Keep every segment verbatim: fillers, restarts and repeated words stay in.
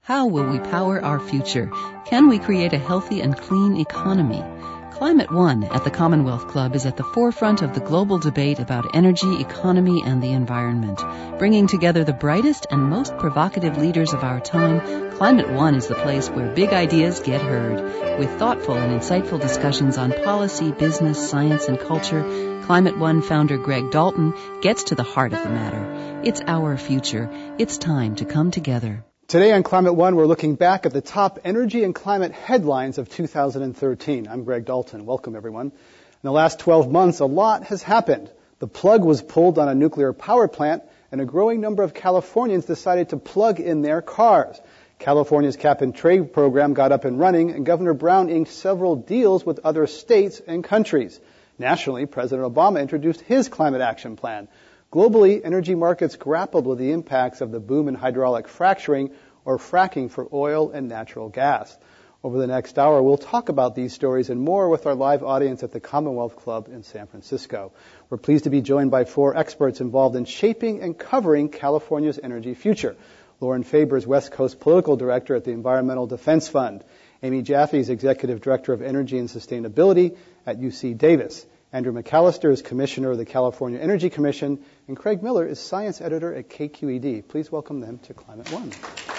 How will we power our future? Can we create a healthy and clean economy? Climate One at the Commonwealth Club is at the forefront of the global debate about energy, economy, and the environment. Bringing together the brightest and most provocative leaders of our time, Climate One is the place where big ideas get heard. With thoughtful and insightful discussions on policy, business, science, and culture, Climate One founder Greg Dalton gets to the heart of the matter. It's our future. It's time to come together. Today on Climate One, we're looking back at the top energy and climate headlines of two thousand thirteen. I'm Greg Dalton. Welcome, everyone. In the last twelve months, a lot has happened. The plug was pulled on a nuclear power plant, and a growing number of Californians decided to plug in their cars. California's cap-and-trade program got up and running, and Governor Brown inked several deals with other states and countries. Nationally, President Obama introduced his climate action plan. Globally, energy markets grappled with the impacts of the boom in hydraulic fracturing or fracking for oil and natural gas. Over the next hour, we'll talk about these stories and more with our live audience at the Commonwealth Club in San Francisco. We're pleased to be joined by four experts involved in shaping and covering California's energy future. Lauren Faber is West Coast Political Director at the Environmental Defense Fund. Amy Jaffe is Executive Director of Energy and Sustainability at U C Davis. Andrew McAllister is Commissioner of the California Energy Commission, and Craig Miller is Science Editor at K Q E D. Please welcome them to Climate One.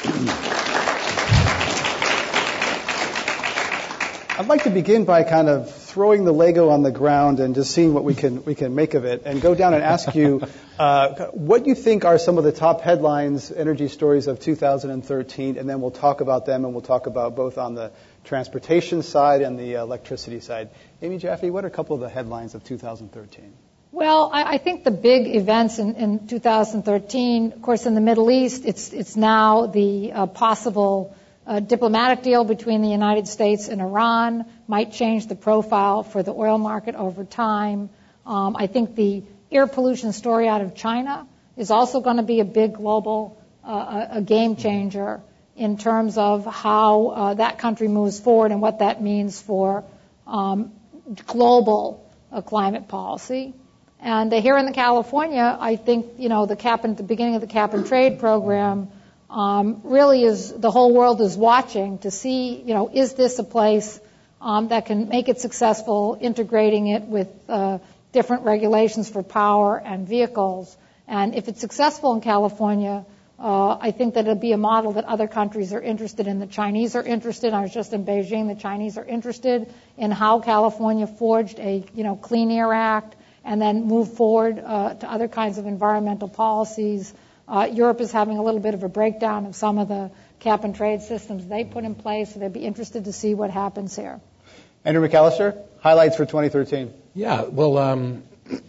I'd like to begin by kind of throwing the Lego on the ground and just seeing what we can we can make of it, and go down and ask you uh, what you think are some of the top headlines, energy stories of two thousand thirteen, and then we'll talk about them, and we'll talk about both on the transportation side and the electricity side. Amy Jaffe, what are a couple of the headlines of two thousand thirteen? Well, I, I think the big events in, in two thousand thirteen, of course, in the Middle East, it's it's now the uh, possible uh, diplomatic deal between the United States and Iran might change the profile for the oil market over time. Um, I think the air pollution story out of China is also going to be a big global, uh, a, a game changer in terms of how uh, that country moves forward and what that means for um, global uh, climate policy. And uh, here in the California, I think, you know, the cap and the beginning of the cap and trade program um, really is, the whole world is watching to see, you know, is this a place um, that can make it successful, integrating it with uh, different regulations for power and vehicles. And if it's successful in California, Uh, I think that it'll be a model that other countries are interested in. The Chinese are interested. I was just in Beijing. The Chinese are interested in how California forged a, you know, Clean Air Act and then moved forward uh, to other kinds of environmental policies. Uh, Europe is having a little bit of a breakdown of some of the cap and trade systems they put in place, so they'd be interested to see what happens here. Andrew McAllister, highlights for twenty thirteen. Yeah, well, um,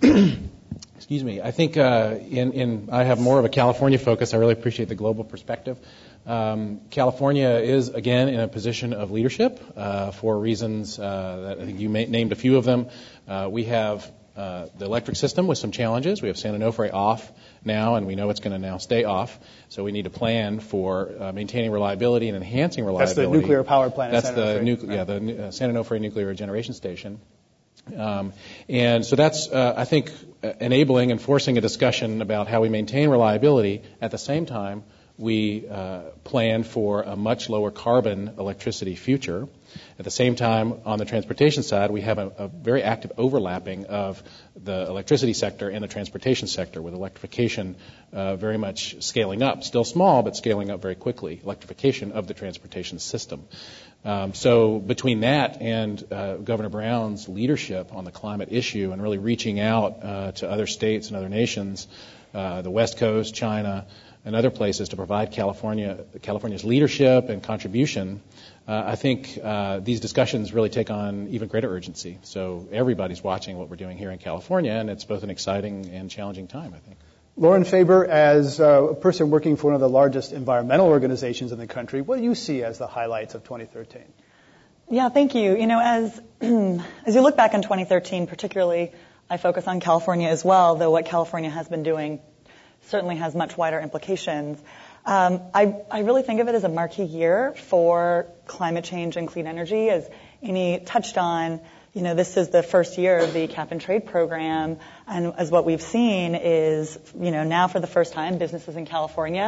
excuse me. I think uh, in, in I have more of a California focus. I really appreciate the global perspective. Um, California is, again, in a position of leadership uh, for reasons uh, that I think you may, named a few of them. Uh, we have uh, the electric system with some challenges. We have San Onofre off now, and we know it's going to now stay off. So we need to plan for uh, maintaining reliability and enhancing reliability. That's the nuclear power plant. That's San the Onofre. nucle- yeah, the uh, San Onofre nuclear generation station. Um, and so that's, uh, I think, uh, enabling and forcing a discussion about how we maintain reliability. At the same time, we uh, plan for a much lower carbon electricity future. At the same time, on the transportation side, we have a, a very active overlapping of the electricity sector and the transportation sector, with electrification uh, very much scaling up, still small, but scaling up very quickly, electrification of the transportation system. Um, so between that and uh, Governor Brown's leadership on the climate issue and really reaching out uh, to other states and other nations, uh, the West Coast, China, and other places to provide California California's leadership and contribution, uh, I think uh, these discussions really take on even greater urgency. So everybody's watching what we're doing here in California, and it's both an exciting and challenging time, I think. Lauren Faber, as a person working for one of the largest environmental organizations in the country, what do you see as the highlights of twenty thirteen? Yeah, thank you. You know, as as you look back on twenty thirteen, particularly, I focus on California as well, though what California has been doing certainly has much wider implications. Um, I, I really think of it as a marquee year for climate change and clean energy. As Amy touched on, you know, this is the first year of the cap and trade program, and as what we've seen is, you know, now for the first time, businesses in California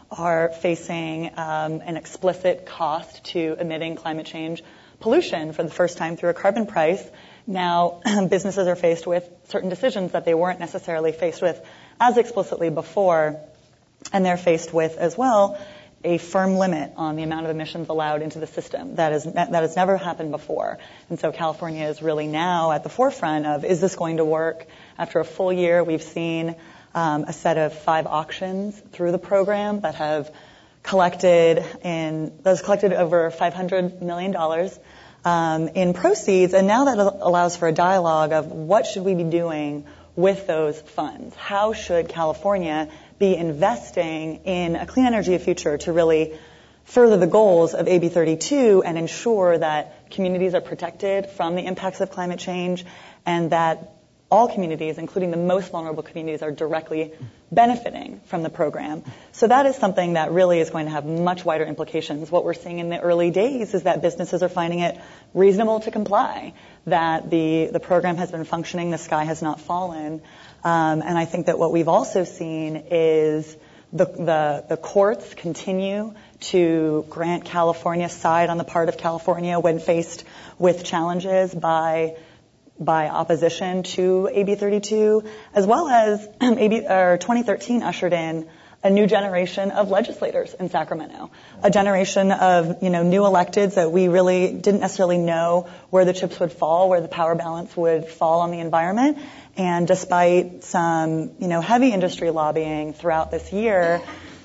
are facing um, an explicit cost to emitting climate change pollution for the first time through a carbon price. Now, businesses are faced with certain decisions that they weren't necessarily faced with as explicitly before, and they're faced with, as well, a firm limit on the amount of emissions allowed into the system. That is that has never happened before. And so California is really now at the forefront of, is this going to work? After a full year, we've seen um, a set of five auctions through the program that have collected in, that has collected over five hundred million dollars um, in proceeds. And now that allows for a dialogue of what should we be doing with those funds? How should California be investing in a clean energy future to really further the goals of A B thirty-two and ensure that communities are protected from the impacts of climate change, and that all communities, including the most vulnerable communities, are directly benefiting from the program. So that is something that really is going to have much wider implications. What we're seeing in the early days is that businesses are finding it reasonable to comply, that the, the program has been functioning, the sky has not fallen. Um, and I think that what we've also seen is the, the, the courts continue to grant California's side on the part of California when faced with challenges by by opposition to A B thirty-two, as well as A B, or twenty thirteen ushered in a new generation of legislators in Sacramento, a generation of, you know, new electeds that we really didn't necessarily know where the chips would fall, where the power balance would fall on the environment. And despite some, you know, heavy industry lobbying throughout this year,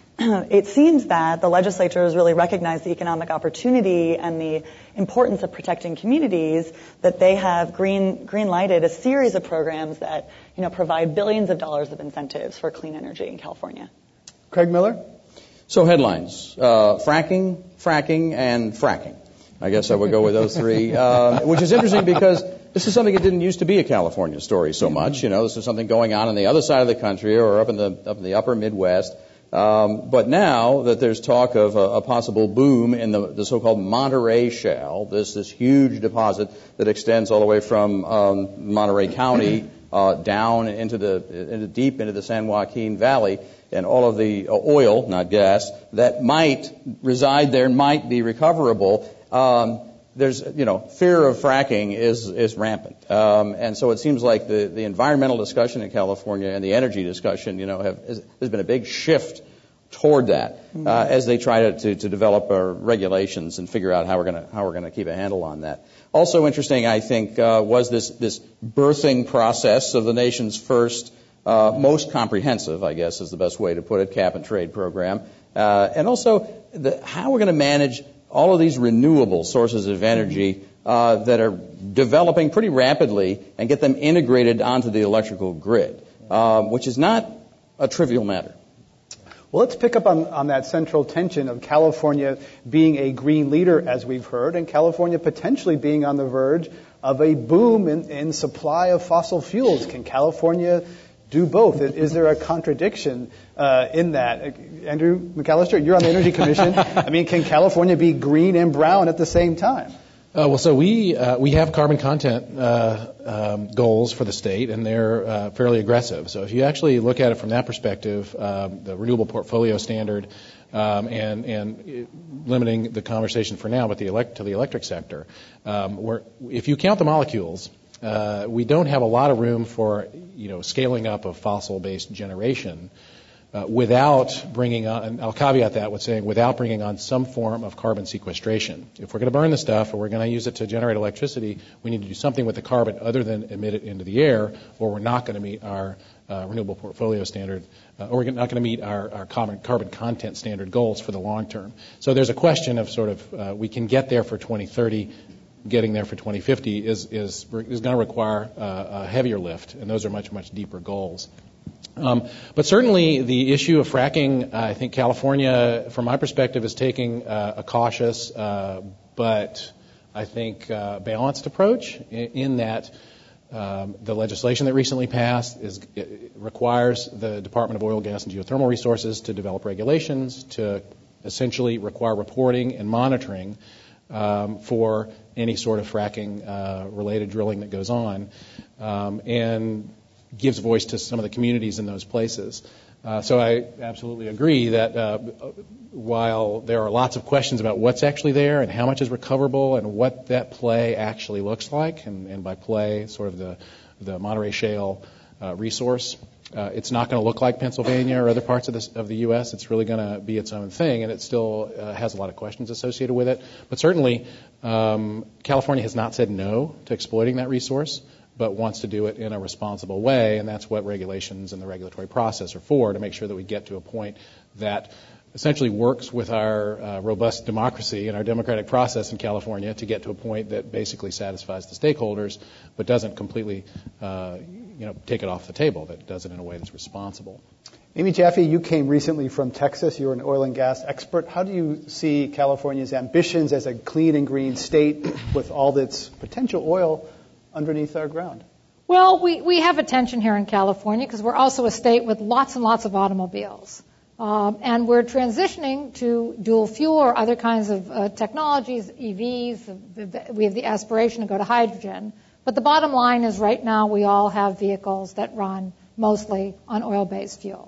it seems that the legislatures really recognize the economic opportunity and the importance of protecting communities, that they have green green lighted a series of programs that, you know, provide billions of dollars of incentives for clean energy in California. Craig Miller? So headlines, uh, fracking, fracking, and fracking. I guess I would go with those three, uh, which is interesting because this is something that didn't used to be a California story so much. You know, this is something going on on the other side of the country or up in the up in the upper Midwest. Um, but now that there's talk of a, a possible boom in the, the so-called Monterey Shale, this this huge deposit that extends all the way from um, Monterey County uh, down into the into deep into the San Joaquin Valley, and all of the oil, not gas, that might reside there, might be recoverable. Um, there's, you know, fear of fracking is is rampant, um, and so it seems like the, the environmental discussion in California and the energy discussion, you know, have has been a big shift toward that uh, as they try to, to, to develop our regulations and figure out how we're going to how we're going to keep a handle on that. Also interesting, I think, uh, was this this birthing process of the nation's first, uh, most comprehensive, I guess is the best way to put it, cap and trade program, uh, and also the, how we're going to manage all of these renewable sources of energy uh, that are developing pretty rapidly and get them integrated onto the electrical grid, uh, which is not a trivial matter. Well, let's pick up on, on that central tension of California being a green leader, as we've heard, and California potentially being on the verge of a boom in, in supply of fossil fuels. Can California do both? Is there a contradiction uh, in that? Andrew McAllister, you're on the Energy Commission. I mean, can California be green and brown at the same time? Uh, well, so we uh, we have carbon content uh, um, goals for the state, and they're uh, fairly aggressive. So if you actually look at it from that perspective, um, the renewable portfolio standard, um, and and limiting the conversation for now, but the elect- to the electric sector, um, where if you count the molecules, uh, we don't have a lot of room for, you know, scaling up of fossil-based generation. Uh, without bringing on, and I'll caveat that with saying without bringing on some form of carbon sequestration. If we're going to burn the stuff or we're going to use it to generate electricity, we need to do something with the carbon other than emit it into the air, or we're not going to meet our uh, renewable portfolio standard, uh, or we're not going to meet our, our carbon, carbon content standard goals for the long term. So there's a question of sort of uh, we can get there for twenty thirty. Getting there for twenty fifty is is, is going to require uh, a heavier lift, and those are much, much deeper goals. Um, but certainly the issue of fracking, uh, I think California, from my perspective, is taking uh, a cautious uh, but I think uh, balanced approach in, in that um, the legislation that recently passed is, requires the Department of Oil, Gas, and Geothermal Resources to develop regulations to essentially require reporting and monitoring um, for any sort of fracking-related uh, drilling that goes on. Um, and gives voice to some of the communities in those places. Uh, so I absolutely agree that uh, while there are lots of questions about what's actually there and how much is recoverable and what that play actually looks like, and, and by play, sort of the, the Monterey Shale uh, resource, uh, it's not going to look like Pennsylvania or other parts of, this, of the U S. It's really going to be its own thing, and it still uh, has a lot of questions associated with it. But certainly, um, California has not said no to exploiting that resource, but wants to do it in a responsible way, and that's what regulations and the regulatory process are for, to make sure that we get to a point that essentially works with our uh, robust democracy and our democratic process in California to get to a point that basically satisfies the stakeholders, but doesn't completely, uh, you know, take it off the table, that does it in a way that's responsible. Amy Jaffe, you came recently from Texas. You're an oil and gas expert. How do you see California's ambitions as a clean and green state with all its potential oil underneath our ground? Well, we, we have a tension here in California because we're also a state with lots and lots of automobiles. Um, and we're transitioning to dual fuel or other kinds of uh, technologies, E Vs. We have the aspiration to go to hydrogen. But the bottom line is right now we all have vehicles that run mostly on oil-based fuel.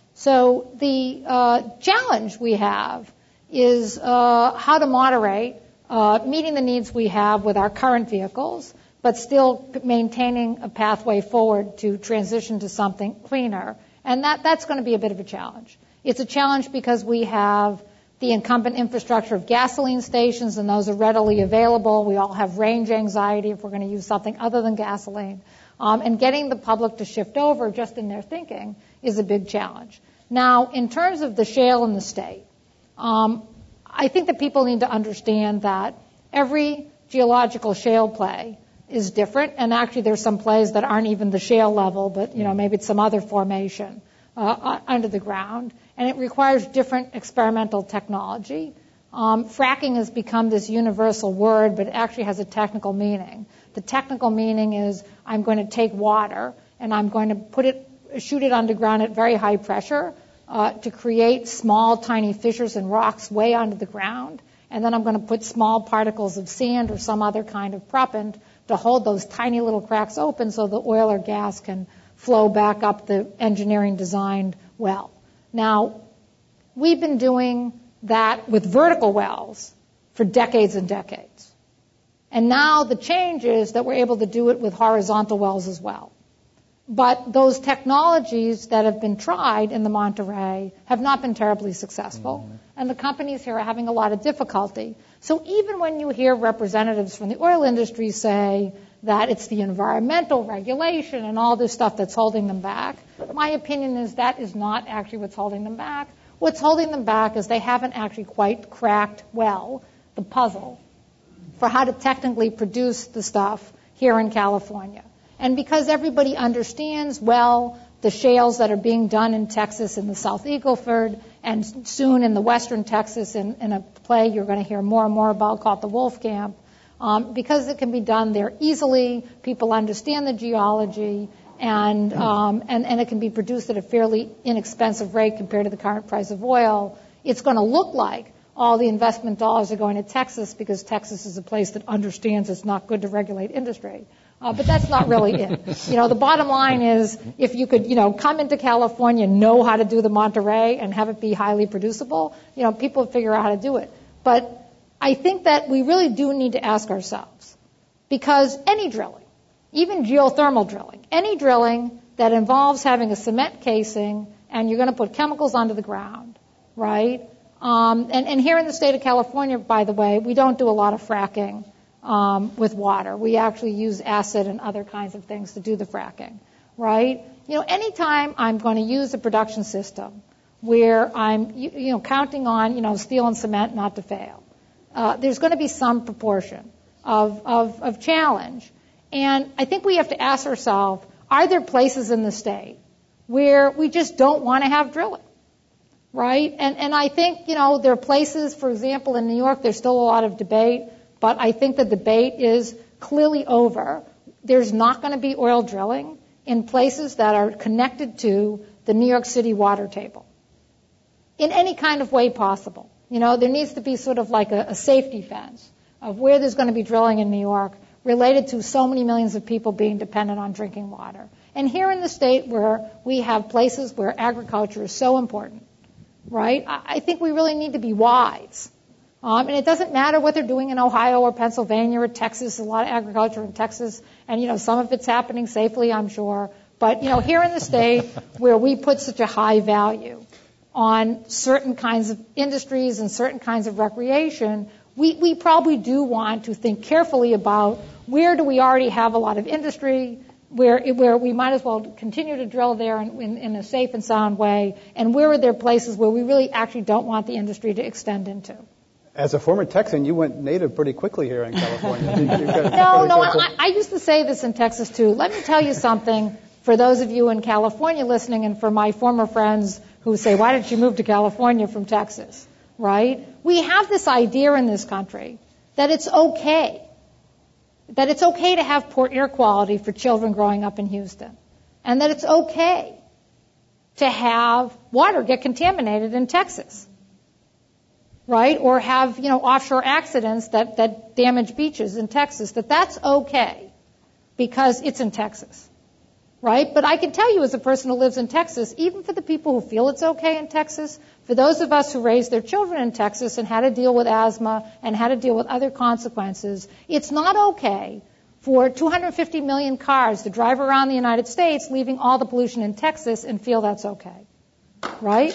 So the uh, challenge we have is uh, how to moderate uh, meeting the needs we have with our current vehicles, but still maintaining a pathway forward to transition to something cleaner. And that, that's going to be a bit of a challenge. It's a challenge because we have the incumbent infrastructure of gasoline stations, and those are readily available. We all have range anxiety if we're going to use something other than gasoline. Um, and getting the public to shift over just in their thinking is a big challenge. Now, in terms of the shale in the state, um, I think that people need to understand that every geological shale play is different, and actually there's some plays that aren't even the shale level, but you know maybe it's some other formation uh, under the ground, and it requires different experimental technology. Um, fracking has become this universal word, but it actually has a technical meaning. The technical meaning is I'm going to take water and I'm going to put it, shoot it underground at very high pressure uh, to create small, tiny fissures and rocks way under the ground, and then I'm going to put small particles of sand or some other kind of proppant to hold those tiny little cracks open so the oil or gas can flow back up the engineering designed well. Now, we've been doing that with vertical wells for decades and decades. And now the change is that we're able to do it with horizontal wells as well. But those technologies that have been tried in the Monterey have not been terribly successful, mm-hmm. and the companies here are having a lot of difficulty. So even when you hear representatives from the oil industry say that it's the environmental regulation and all this stuff that's holding them back, my opinion is that is not actually what's holding them back. What's holding them back is they haven't actually quite cracked well the puzzle for how to technically produce the stuff here in California. And because everybody understands well the shales that are being done in Texas in the South Eagle Ford and soon in the western Texas in, in a play you're going to hear more and more about called the Wolfcamp, um, because it can be done there easily, people understand the geology, and, um, and, and it can be produced at a fairly inexpensive rate compared to the current price of oil. It's going to look like all the investment dollars are going to Texas because Texas is a place that understands it's not good to regulate industry. Uh, but that's not really it. You know, the bottom line is if you could, you know, come into California, know how to do the Monterey and have it be highly producible, you know, people would figure out how to do it. But I think that we really do need to ask ourselves, because any drilling, even geothermal drilling, any drilling that involves having a cement casing and you're going to put chemicals onto the ground, right? Um, and, and here in the state of California, by the way, we don't do a lot of fracking um, with water. We actually use acid and other kinds of things to do the fracking, right? You know, anytime I'm going to use a production system where I'm, you, you know, counting on, you know, steel and cement not to fail, uh, there's going to be some proportion of, of, of challenge. And I think we have to ask ourselves, are there places in the state where we just don't want to have drilling? Right? And and I think, you know, there are places, for example, in New York, there's still a lot of debate, but I think the debate is clearly over. There's not going to be oil drilling in places that are connected to the New York City water table in any kind of way possible. You know, there needs to be sort of like a, a safety fence of where there's going to be drilling in New York related to so many millions of people being dependent on drinking water. And here in the state where we have places where agriculture is so important, right, I think we really need to be wise. Um, and it doesn't matter what they're doing in Ohio or Pennsylvania or Texas. There's a lot of agriculture in Texas, and, you know, some of it's happening safely, I'm sure. But, you know, here in the state where we put such a high value on certain kinds of industries and certain kinds of recreation, we, we probably do want to think carefully about where do we already have a lot of industry, where where we might as well continue to drill there in, in, in a safe and sound way, and where are there places where we really actually don't want the industry to extend into. As a former Texan, you went native pretty quickly here in California. You've got no, no, I, I used to say this in Texas too. Let me tell you something for those of you in California listening, and for my former friends who say, why did you move to California from Texas, right? We have this idea in this country that it's okay, that it's okay to have poor air quality for children growing up in Houston, and that it's okay to have water get contaminated in Texas, right? Or have, you know, offshore accidents that, that damage beaches in Texas, that that's okay because it's in Texas. Right? But I can tell you as a person who lives in Texas, even for the people who feel it's okay in Texas, for those of us who raised their children in Texas and had to deal with asthma and had to deal with other consequences, it's not okay for two hundred fifty million cars to drive around the United States leaving all the pollution in Texas and feel that's okay. Right?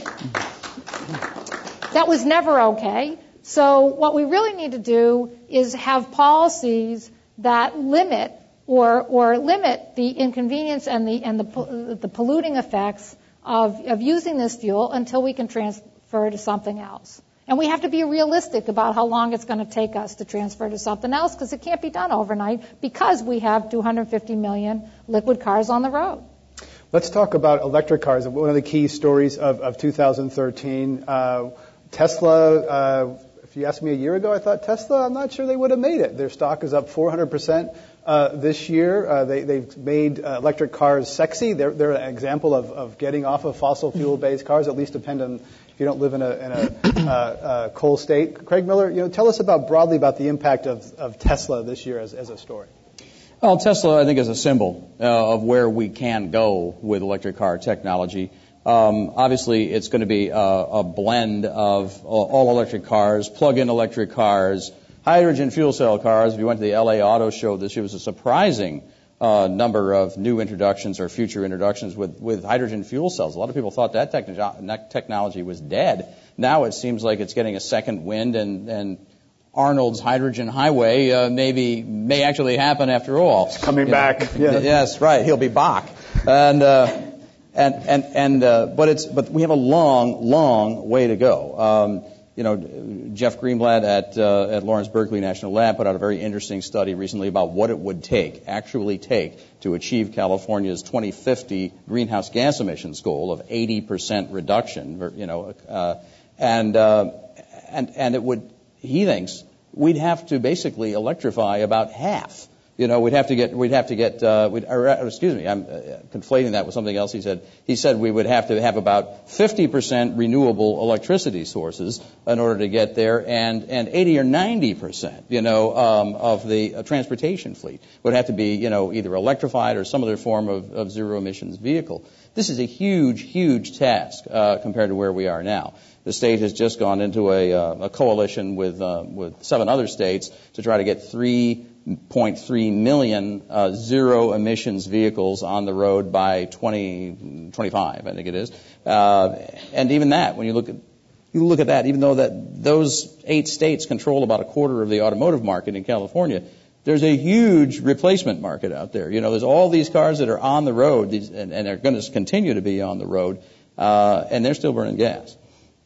That was never okay. So what we really need to do is have policies that limit or or limit the inconvenience and the and the the polluting effects of of using this fuel until we can transfer to something else. And we have to be realistic about how long it's going to take us to transfer to something else, because it can't be done overnight because we have two hundred fifty million liquid cars on the road. Let's talk about electric cars. One of the key stories of, of two thousand thirteen, uh, Tesla. Uh, if you asked me a year ago, I thought Tesla, I'm not sure they would have made it. Their stock is up four hundred percent. Uh, this year, uh, they, they've made uh, electric cars sexy. They're, they're an example of, of getting off of fossil fuel-based cars, at least depending if you don't live in a, in a uh, uh, coal state. Craig Miller, you know, tell us about broadly about the impact of, of Tesla this year as, as a story. Well, Tesla, I think, is a symbol uh, of where we can go with electric car technology. Um, obviously, it's going to be a, a blend of all electric cars, plug-in electric cars, hydrogen fuel cell cars. If you went to the L A Auto Show this year, it was a surprising uh, number of new introductions or future introductions with, with hydrogen fuel cells. A lot of people thought that techn- technology was dead. Now it seems like it's getting a second wind, and, and Arnold's hydrogen highway uh, maybe may actually happen after all. It's coming you back. Know, yeah. Yes, right. He'll be back. And uh, and and and uh, but it's but we have a long, long way to go. Um, You know, Jeff Greenblatt at uh, at Lawrence Berkeley National Lab put out a very interesting study recently about what it would take, actually take, to achieve California's twenty fifty greenhouse gas emissions goal of eighty percent reduction. You know, uh, and uh, and and it would. He thinks we'd have to basically electrify about half. You know, we'd have to get, we'd have to get, uh, we'd, or, excuse me, I'm uh, conflating that with something else he said. He said we would have to have about fifty percent renewable electricity sources in order to get there, and, and eighty or ninety percent, you know, um, of the uh, transportation fleet would have to be, you know, either electrified or some other form of, of zero emissions vehicle. This is a huge, huge task, uh, compared to where we are now. The state has just gone into a, uh, a coalition with, uh, with seven other states to try to get three point three million uh, zero emissions vehicles on the road by twenty twenty-five, I think it is. Uh, and even that, when you look at you look at that, even though that those eight states control about a quarter of the automotive market in California, there's a huge replacement market out there. You know, there's all these cars that are on the road, these, and, and they're going to continue to be on the road, uh, and they're still burning gas.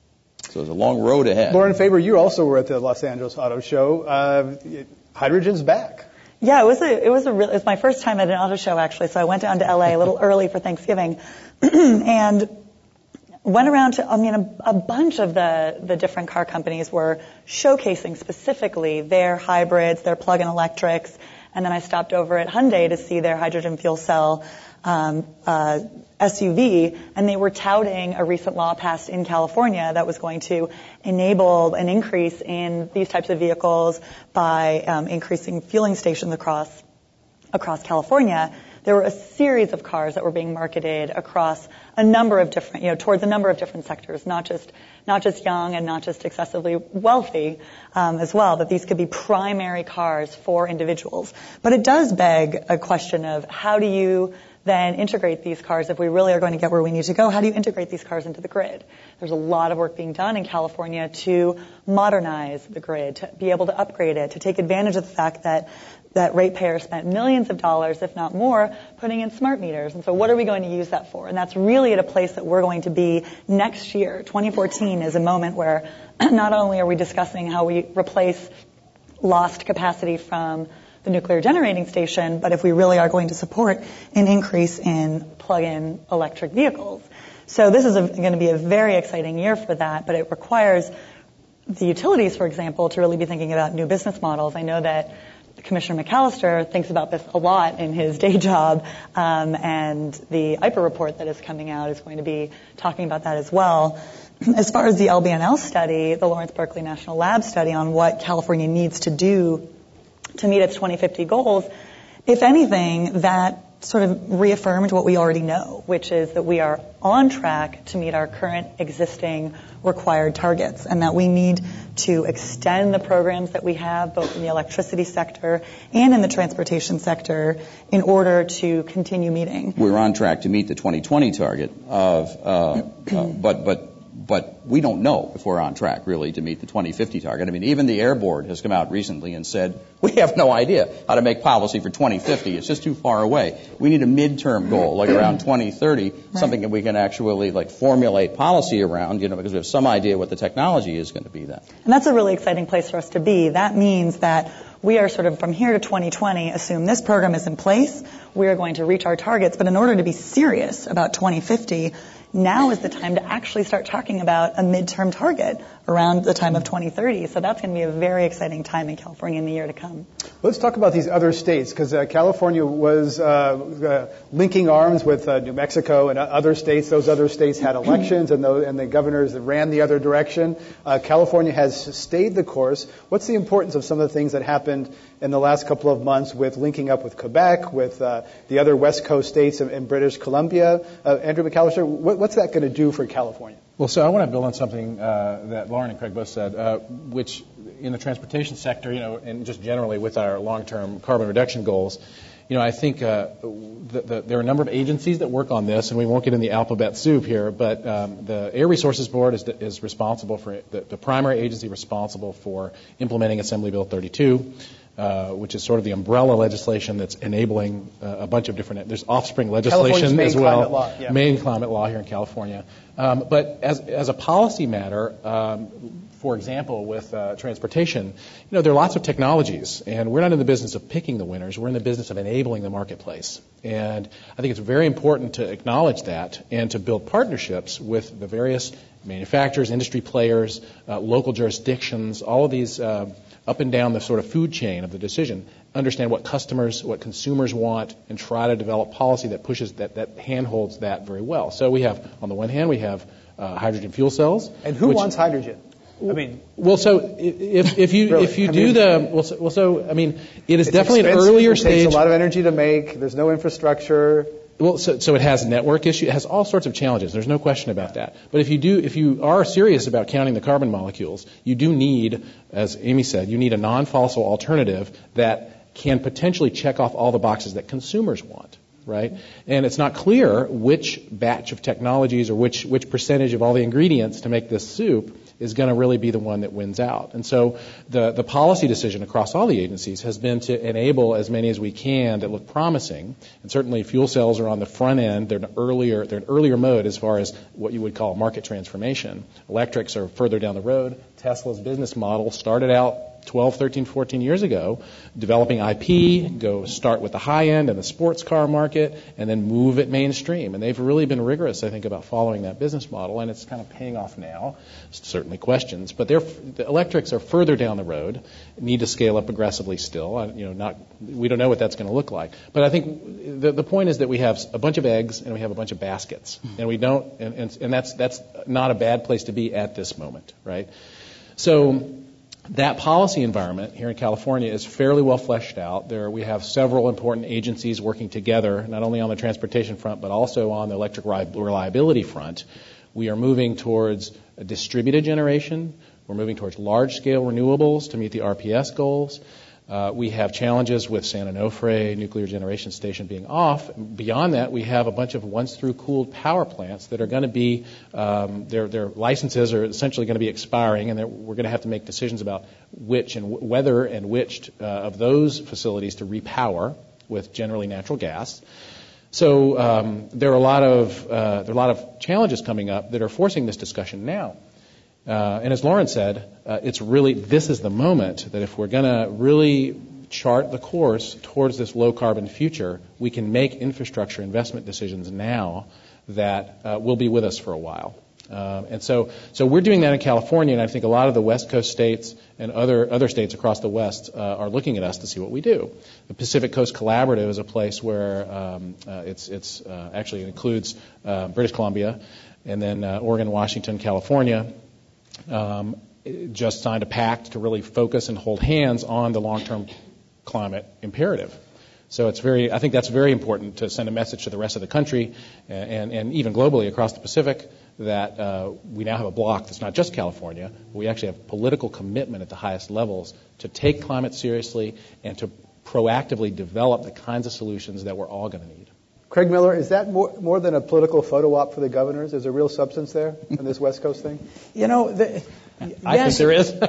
So there's a long road ahead. Lauren Faber, you also were at the Los Angeles Auto Show. Uh, hydrogen's back. Yeah, it was a it was a real, it was my first time at an auto show actually. So I went down to L A a little early for Thanksgiving, and went around to I mean a, a bunch of the the different car companies were showcasing specifically their hybrids, their plug-in electrics, and then I stopped over at Hyundai to see their hydrogen fuel cell um, uh, S U V, and they were touting a recent law passed in California that was going to enable an increase in these types of vehicles by um, increasing fueling stations across across California. there were a series of cars that were being marketed across a number of different, you know, towards a number of different sectors, not just not just young and not just excessively wealthy um, as well, that these could be primary cars for individuals. But it does beg a question of how do you then integrate these cars if we really are going to get where we need to go? How do you integrate these cars into the grid? There's a lot of work being done in California to modernize the grid, to be able to upgrade it, to take advantage of the fact that that ratepayers spent millions of dollars, if not more, putting in smart meters. And so what are we going to use that for? And that's really at a place that we're going to be next year. twenty fourteen is a moment where not only are we discussing how we replace lost capacity from the nuclear generating station, but if we really are going to support an increase in plug-in electric vehicles. So this is a, going to be a very exciting year for that, but it requires the utilities, for example, to really be thinking about new business models. I know that Commissioner McAllister thinks about this a lot in his day job, um, and the I P A report that is coming out is going to be talking about that as well. As far as the L B N L study, the Lawrence Berkeley National Lab study on what California needs to do to meet its twenty fifty goals, if anything, that sort of reaffirmed what we already know, which is that we are on track to meet our current existing required targets, and that we need to extend the programs that we have both in the electricity sector and in the transportation sector in order to continue meeting. We're on track to meet the twenty twenty target of, uh, uh, but but but we don't know if we're on track really to meet the twenty fifty target. I mean, even the Air Board has come out recently and said we have no idea how to make policy for twenty fifty. It's just too far away. We need a midterm goal, like around twenty thirty, right. Something that we can actually like formulate policy around, you know, because we have some idea what the technology is going to be then. And that's a really exciting place for us to be. That means that we are sort of from here to twenty twenty, assume this program is in place, we are going to reach our targets. But in order to be serious about twenty fifty, now is the time to actually start talking about a midterm target around the time of twenty thirty. So that's going to be a very exciting time in California in the year to come. Let's talk about these other states, because uh, California was uh, uh, linking arms with uh, New Mexico and other states. Those other states had elections, and, those, and the governors ran the other direction. Uh, California has stayed the course. What's the importance of some of the things that happened in the last couple of months with linking up with Quebec, with uh, the other West Coast states in, in British Columbia? Uh, Andrew McAllister, what, what's that going to do for California? Well, so I want to build on something uh, that Lauren and Craig both said, uh, which in the transportation sector, you know, and just generally with our long-term carbon reduction goals, you know, I think uh, the, the, there are a number of agencies that work on this, and we won't get in the alphabet soup here, but um, the Air Resources Board is, is responsible for, the, the primary agency responsible for implementing Assembly Bill thirty-two. Uh, which is sort of the umbrella legislation that's enabling uh, a bunch of different, there's offspring legislation as well, climate law, yeah. main climate law here in California. Um, but as, as a policy matter, um, for example, with uh, transportation, you know, there are lots of technologies, and we're not in the business of picking the winners. We're in the business of enabling the marketplace. And I think it's very important to acknowledge that and to build partnerships with the various manufacturers, industry players, uh, local jurisdictions, all of these uh, up and down the sort of food chain of the decision, understand what customers, what consumers want, and try to develop policy that pushes that, that handholds that very well. So we have, on the one hand, we have uh, hydrogen fuel cells. And who which, wants hydrogen? I mean, well, so if if you really, if you I do mean, the well so, well, so I mean, it is it's definitely an expensive, earlier it stage. It takes a lot of energy to make. There's no infrastructure. Well, so, so it has network issue. It has all sorts of challenges. There's no question about that. But if you do, if you are serious about counting the carbon molecules, you do need, as Amy said, you need a non-fossil alternative that can potentially check off all the boxes that consumers want, right? And it's not clear which batch of technologies or which which percentage of all the ingredients to make this soup is going to really be the one that wins out. And so the, the policy decision across all the agencies has been to enable as many as we can that look promising. And certainly fuel cells are on the front end. They're an earlier, they're an earlier mode as far as what you would call market transformation. Electrics are further down the road. Tesla's business model started out twelve, thirteen, fourteen years ago, developing I P, go start with the high end and the sports car market, and then move it mainstream. And they've really been rigorous, I think, about following that business model, and it's kind of paying off now. Certainly questions, but they're, the electrics are further down the road, need to scale up aggressively still. I, you know, not we don't know what that's going to look like. But I think the, the point is that we have a bunch of eggs and we have a bunch of baskets, and we don't, and, and, and that's that's not a bad place to be at this moment, right? So. that policy environment here in California is fairly well fleshed out. There we have several important agencies working together, not only on the transportation front, but also on the electric reliability front. We are moving towards a distributed generation. We're moving towards large-scale renewables to meet the R P S goals. Uh, we have challenges with San Onofre nuclear generation station being off. Beyond that, we have a bunch of once-through cooled power plants that are going to be, um, their, their licenses are essentially going to be expiring, and we're going to have to make decisions about which and w- whether and which uh, of those facilities to repower with generally natural gas. So um, there are a lot of uh, there are a lot of challenges coming up that are forcing this discussion now. Uh, and as Lauren said, uh, it's really, this is the moment that if we're going to really chart the course towards this low-carbon future, we can make infrastructure investment decisions now that uh, will be with us for a while. Um, and so, so we're doing that in California, and I think a lot of the West Coast states and other other states across the West uh, are looking at us to see what we do. The Pacific Coast Collaborative is a place where um, uh, it's it's uh, actually it includes uh, British Columbia, and then uh, Oregon, Washington, California. Um, just signed a pact to really focus and hold hands on the long-term climate imperative. So it's very, I think that's very important to send a message to the rest of the country and, and, and even globally across the Pacific that uh, we now have a bloc that's not just California, but we actually have political commitment at the highest levels to take climate seriously and to proactively develop the kinds of solutions that we're all going to need. Craig Miller, is that more, more than a political photo op for the governors? Is there real substance there in this West Coast thing? You know, the, I yes. think there is.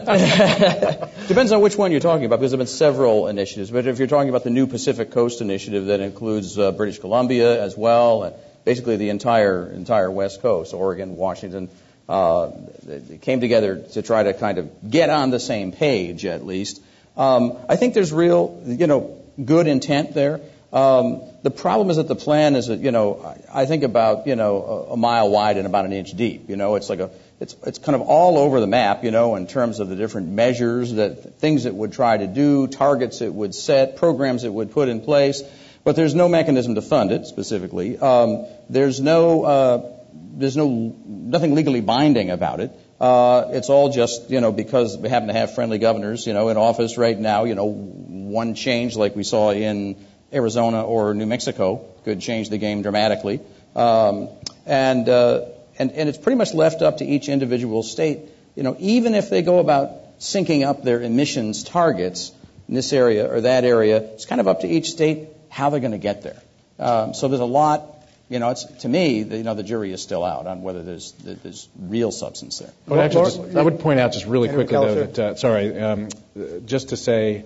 Depends on which one you're talking about, because there have been several initiatives. But if you're talking about the new Pacific Coast Initiative that includes uh, British Columbia as well, and basically the entire entire West Coast, Oregon, Washington, uh, they came together to try to kind of get on the same page, at least. Um, I think there's real, you know, good intent there. Um, the problem is that the plan is, that, you know, I think about, you know, a, a mile wide and about an inch deep. You know, it's like a, it's it's kind of all over the map, you know, in terms of the different measures, that things it would try to do, targets it would set, programs it would put in place. But there's no mechanism to fund it specifically. Um, there's no, uh, there's no, nothing legally binding about it. Uh, it's all just, you know, because we happen to have friendly governors, you know, in office right now. You know, one change like we saw in Arizona or New Mexico could change the game dramatically. Um, and, uh, and, and it's pretty much left up to each individual state. You know, even if they go about syncing up their emissions targets in this area or that area, it's kind of up to each state how they're going to get there. Um, so there's a lot, you know, it's, to me, the, you know, the jury is still out on whether there's there's real substance there. I would, actually just, I would point out just really quickly, though, that, uh, sorry, um, just to say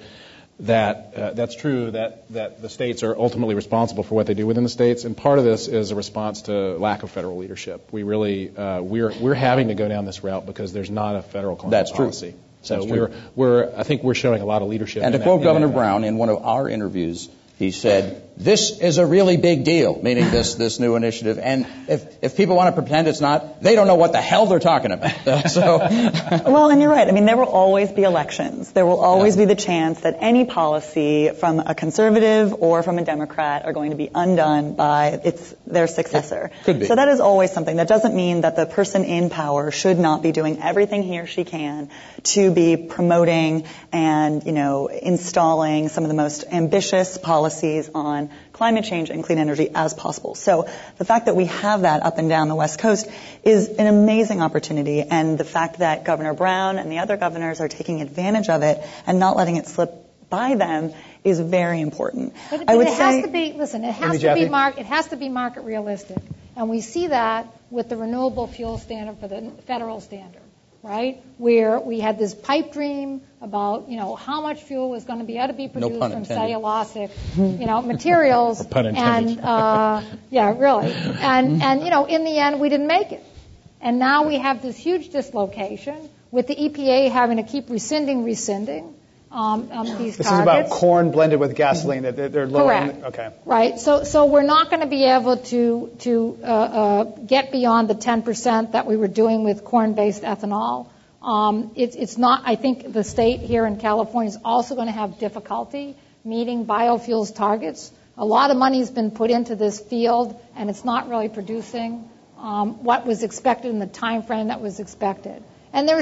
that uh, that's true, that, that the states are ultimately responsible for what they do within the states, and part of this is a response to lack of federal leadership. We really, uh, we're we're having to go down this route because there's not a federal climate that's policy. True. So that's we're, true. we're, I think we're showing a lot of leadership. And to in quote that, Governor in Brown in one of our interviews, he said, "This is a really big deal," meaning this this new initiative. And if if people want to pretend it's not, they don't know what the hell they're talking about. So, well, and you're right. I mean, there will always be elections. There will always yeah. be the chance that any policy from a conservative or from a Democrat are going to be undone by its their successor. It could be. So that is always something. That doesn't mean that the person in power should not be doing everything he or she can to be promoting and, you know, installing some of the most ambitious policies on climate change and clean energy as possible. So the fact that we have that up and down the West Coast is an amazing opportunity, and the fact that Governor Brown and the other governors are taking advantage of it and not letting it slip by them is very important. But, but I would it say, has to be, listen, it has to be mar- it has to be market realistic, and we see that with the renewable fuel standard for the federal standard, right? Where we had this pipe dream about, you know, how much fuel was going to be able to be produced no from cellulosic, you know, materials. Pun intended. And, uh, yeah, really. And, and, you know, in the end, we didn't make it. And now we have this huge dislocation with the E P A having to keep rescinding, rescinding um, um, these this targets. This is about corn blended with gasoline. They're, they're lowering. Correct. Okay. Right. So, so we're not going to be able to to uh, uh, get beyond the ten percent that we were doing with corn-based ethanol. Um, it's, it's not. I think the state here in California is also going to have difficulty meeting biofuels targets. A lot of money has been put into this field, and it's not really producing um, what was expected in the time frame that was expected. And there are some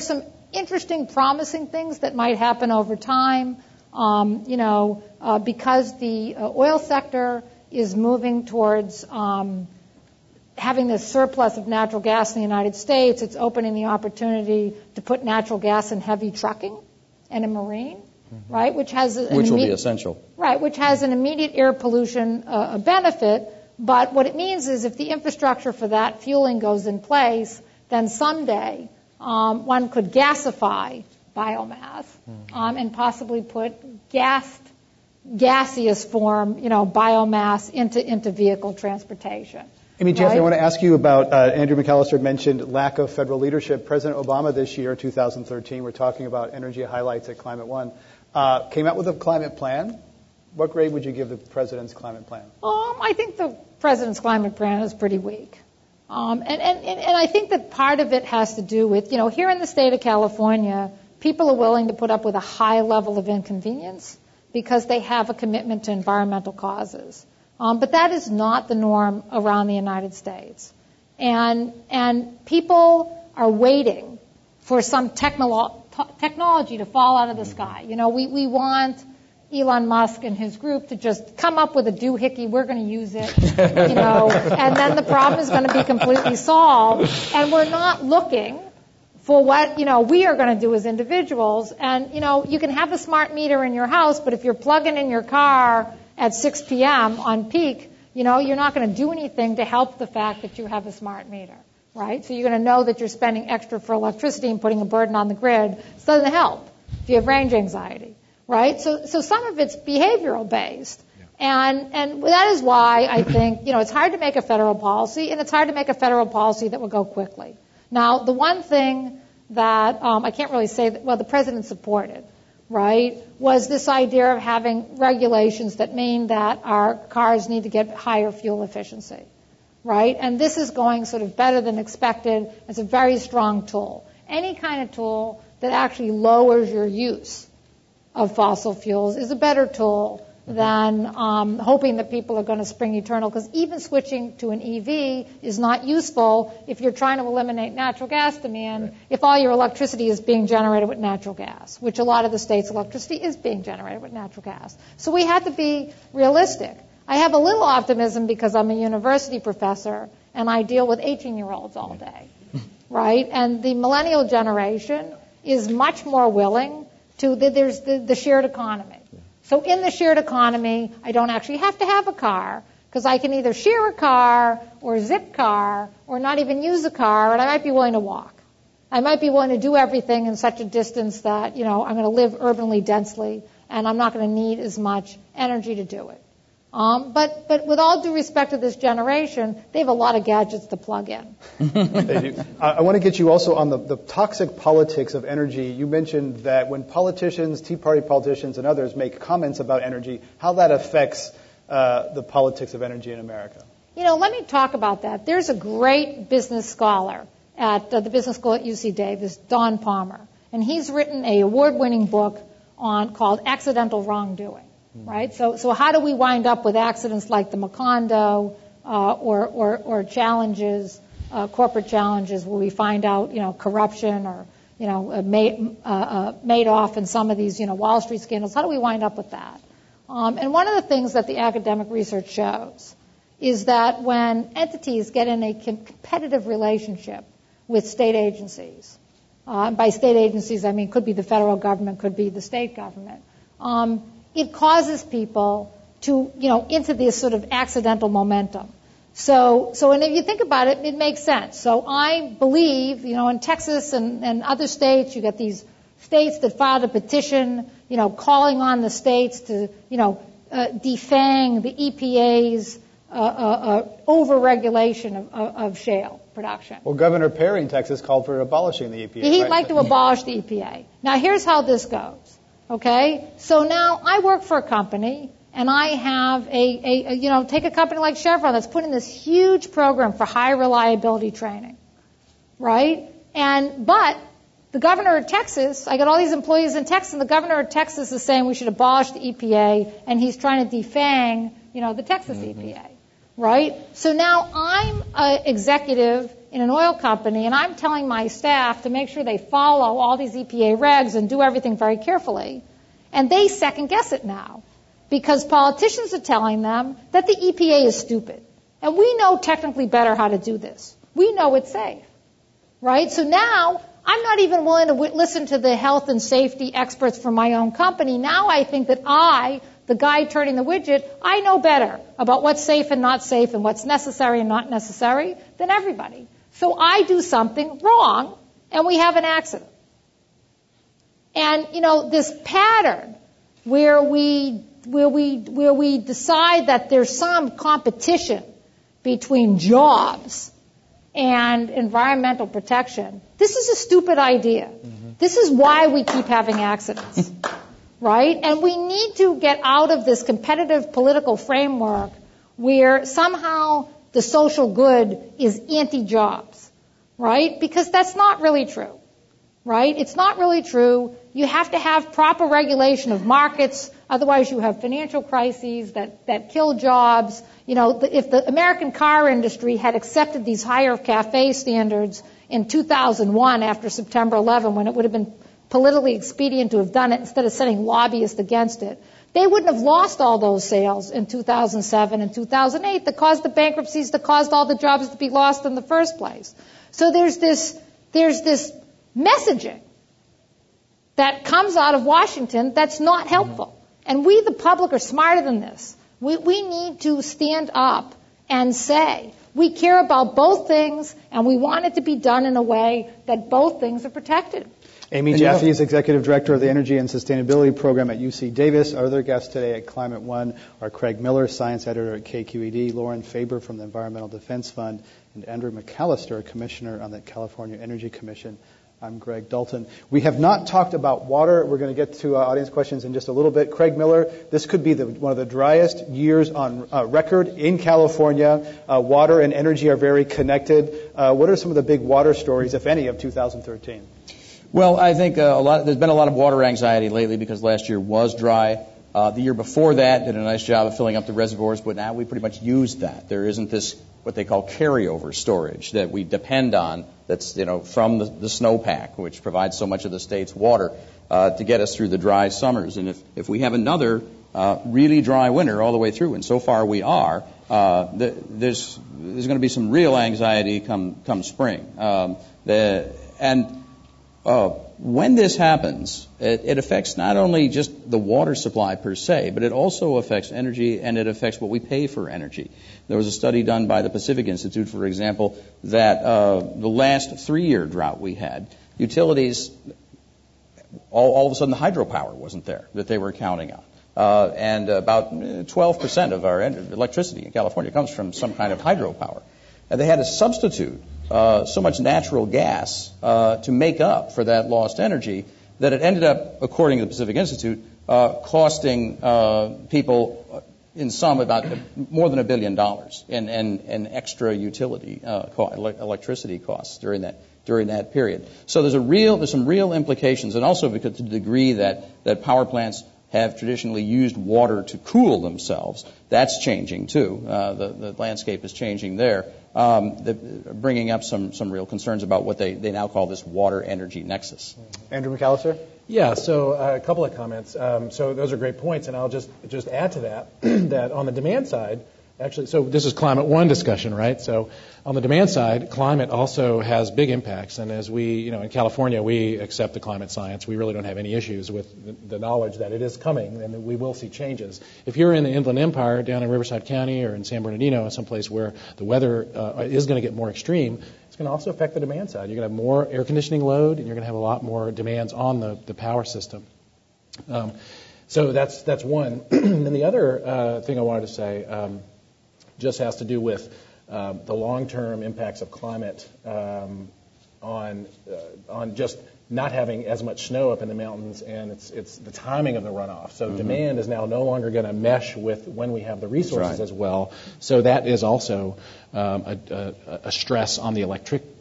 interesting, promising things that might happen over time. Um, you know, uh, because the uh, oil sector is moving towards um, having this surplus of natural gas in the United States, it's opening the opportunity to put natural gas in heavy trucking and in marine, mm-hmm. right? Which has an which will imme- be essential, right? Which has an immediate air pollution uh, benefit. But what it means is, if the infrastructure for that fueling goes in place, then someday um, one could gasify biomass mm-hmm. um, and possibly put gassed, gaseous form, you know, biomass into into vehicle transportation. Amy Jaffe, right? I want to ask you about, uh, Andrew McAllister mentioned lack of federal leadership. President Obama this year, two thousand thirteen, we're talking about energy highlights at Climate One, uh, came out with a climate plan. What grade would you give the president's climate plan? Um, I think the president's climate plan is pretty weak. Um, and, and, and I think that part of it has to do with, you know, here in the state of California, people are willing to put up with a high level of inconvenience because they have a commitment to environmental causes. Um, but that is not the norm around the United States. And, and people are waiting for some technolo- t- technology to fall out of the sky. You know, we, we want Elon Musk and his group to just come up with a doohickey, we're going to use it, you know, and then the problem is going to be completely solved. And we're not looking for what, you know, we are going to do as individuals. And, you know, you can have a smart meter in your house, but if you're plugging in your car at six p.m. on peak, you know, you're not going to do anything to help the fact that you have a smart meter, right? So you're going to know that you're spending extra for electricity and putting a burden on the grid. It doesn't help if you have range anxiety, right? So, so some of it's behavioral based. And, and that is why I think, you know, it's hard to make a federal policy, and it's hard to make a federal policy that will go quickly. Now, the one thing that um, I can't really say that, well, the president supported, right, was this idea of having regulations that mean that our cars need to get higher fuel efficiency, right? And this is going sort of better than expected. It's a very strong tool. Any kind of tool that actually lowers your use of fossil fuels is a better tool than um, hoping that people are going to spring eternal, because even switching to an E V is not useful if you're trying to eliminate natural gas demand, right, if all your electricity is being generated with natural gas, which a lot of the state's electricity is being generated with natural gas. So we have to be realistic. I have a little optimism because I'm a university professor and I deal with eighteen-year-olds all day, right? And the millennial generation is much more willing to, the, there's the, the shared economy. So in the shared economy, I don't actually have to have a car, because I can either share a car or zip car or not even use a car, and I might be willing to walk. I might be willing to do everything in such a distance that, you know, I'm going to live urbanly densely, and I'm not going to need as much energy to do it. Um, but, but with all due respect to this generation, they have a lot of gadgets to plug in. They do. I, I want to get you also on the, the toxic politics of energy. You mentioned that when politicians, Tea Party politicians and others make comments about energy, how that affects uh, the politics of energy in America. You know, let me talk about that. There's a great business scholar at uh, the business school at U C Davis, Don Palmer, and he's written a award-winning book on called Accidental Wrongdoing. Right? So, so how do we wind up with accidents like the Macondo uh, or, or, or challenges, uh, corporate challenges, where we find out, you know, corruption or, you know, uh, made, uh, uh, Madoff and some of these, you know, Wall Street scandals? How do we wind up with that? Um, and one of the things that the academic research shows is that when entities get in a competitive relationship with state agencies, uh, and by state agencies I mean could be the federal government, could be the state government, um, it causes people to, you know, into this sort of accidental momentum. So, so, and if you think about it, it makes sense. So I believe, you know, in Texas and, and other states, you get these states that filed a petition, you know, calling on the states to, you know, uh, defang the E P A's uh, uh, uh, over-regulation of, of, of shale production. Well, Governor Perry in Texas called for abolishing the E P A. He'd right? like to abolish the E P A. Now, here's how this goes. Okay, so now I work for a company, and I have a, a, a, you know, take a company like Chevron that's put in this huge program for high reliability training, right? And, but the governor of Texas, I got all these employees in Texas, and the governor of Texas is saying we should abolish the E P A, and he's trying to defang, you know, the Texas mm-hmm. E P A, right? So now I'm an executive in an oil company, and I'm telling my staff to make sure they follow all these E P A regs and do everything very carefully, and they second guess it now because politicians are telling them that the E P A is stupid. And we know technically better how to do this. We know it's safe, right? So now I'm not even willing to w- listen to the health and safety experts from my own company. Now I think that I, the guy turning the widget, I know better about what's safe and not safe and what's necessary and not necessary than everybody. So I do something wrong, and we have an accident. And, you know, this pattern where we where we where we decide that there's some competition between jobs and environmental protection, this is a stupid idea. Mm-hmm. This is why we keep having accidents, right? And we need to get out of this competitive political framework where somehow the social good is anti-jobs, right? Because that's not really true, right? It's not really true. You have to have proper regulation of markets. Otherwise, you have financial crises that, that kill jobs. You know, the, if the American car industry had accepted these higher CAFE standards in two thousand one after September eleventh, when it would have been politically expedient to have done it instead of sending lobbyists against it, they wouldn't have lost all those sales in two thousand seven and two thousand eight that caused the bankruptcies, that caused all the jobs to be lost in the first place. So there's this, there's this messaging that comes out of Washington that's not helpful. And we, the public, are smarter than this. We, we need to stand up and say, we care about both things, and we want it to be done in a way that both things are protected. Amy Jaffe is Executive Director of the Energy and Sustainability Program at U C Davis. Our other guests today at Climate One are Craig Miller, Science Editor at K Q E D, Lauren Faber from the Environmental Defense Fund, and Andrew McAllister, Commissioner on the California Energy Commission. I'm Greg Dalton. We have not talked about water. We're going to get to uh, audience questions in just a little bit. Craig Miller, this could be the, one of the driest years on uh, record in California. Uh, water and energy are very connected. Uh, what are some of the big water stories, if any, of two thousand thirteen? Well, I think uh, a lot. There's been a lot of water anxiety lately because last year was dry. Uh, the year before that did a nice job of filling up the reservoirs, but now we pretty much used that. There isn't this what they call carryover storage that we depend on. That's you know from the, the snowpack, which provides so much of the state's water uh, to get us through the dry summers. And if if we have another uh, really dry winter all the way through, and so far we are, uh, the, there's there's going to be some real anxiety come come spring. Um, the and Uh, when this happens, it, it affects not only just the water supply per se, but it also affects energy and it affects what we pay for energy. There was a study done by the Pacific Institute, for example, that uh, the last three-year drought we had, utilities, all, all of a sudden the hydropower wasn't there that they were counting on. Uh, and about twelve percent of our electricity in California comes from some kind of hydropower. And they had to substitute uh, so much natural gas uh, to make up for that lost energy that it ended up, according to the Pacific Institute, uh, costing uh, people in sum about more than a billion dollars in, in, in extra utility uh, co- electricity costs during that during that period. So there's a real there's some real implications, and also because to the degree that that power plants have traditionally used water to cool themselves, that's changing too. Uh, the, the landscape is changing there, um, the, bringing up some, some real concerns about what they, they now call this water energy nexus. Andrew McAllister? Yeah, so uh, a couple of comments. Um, so those are great points, and I'll just just add to that that on the demand side, actually, so this is Climate One discussion, right? So on the demand side, climate also has big impacts. And as we, you know, in California, we accept the climate science. We really don't have any issues with the, the knowledge that it is coming and that we will see changes. If you're in the Inland Empire, down in Riverside County or in San Bernardino, someplace where the weather uh, is going to get more extreme, it's going to also affect the demand side. You're going to have more air conditioning load, and you're going to have a lot more demands on the, the power system. Um, so that's that's one. And the other uh, thing I wanted to say um, just has to do with Um, the long-term impacts of climate um, on uh, on just not having as much snow up in the mountains, and it's it's the timing of the runoff. So mm-hmm. demand is now no longer going to mesh with when we have the resources right. as well. So that is also um, a, a, a stress on the electric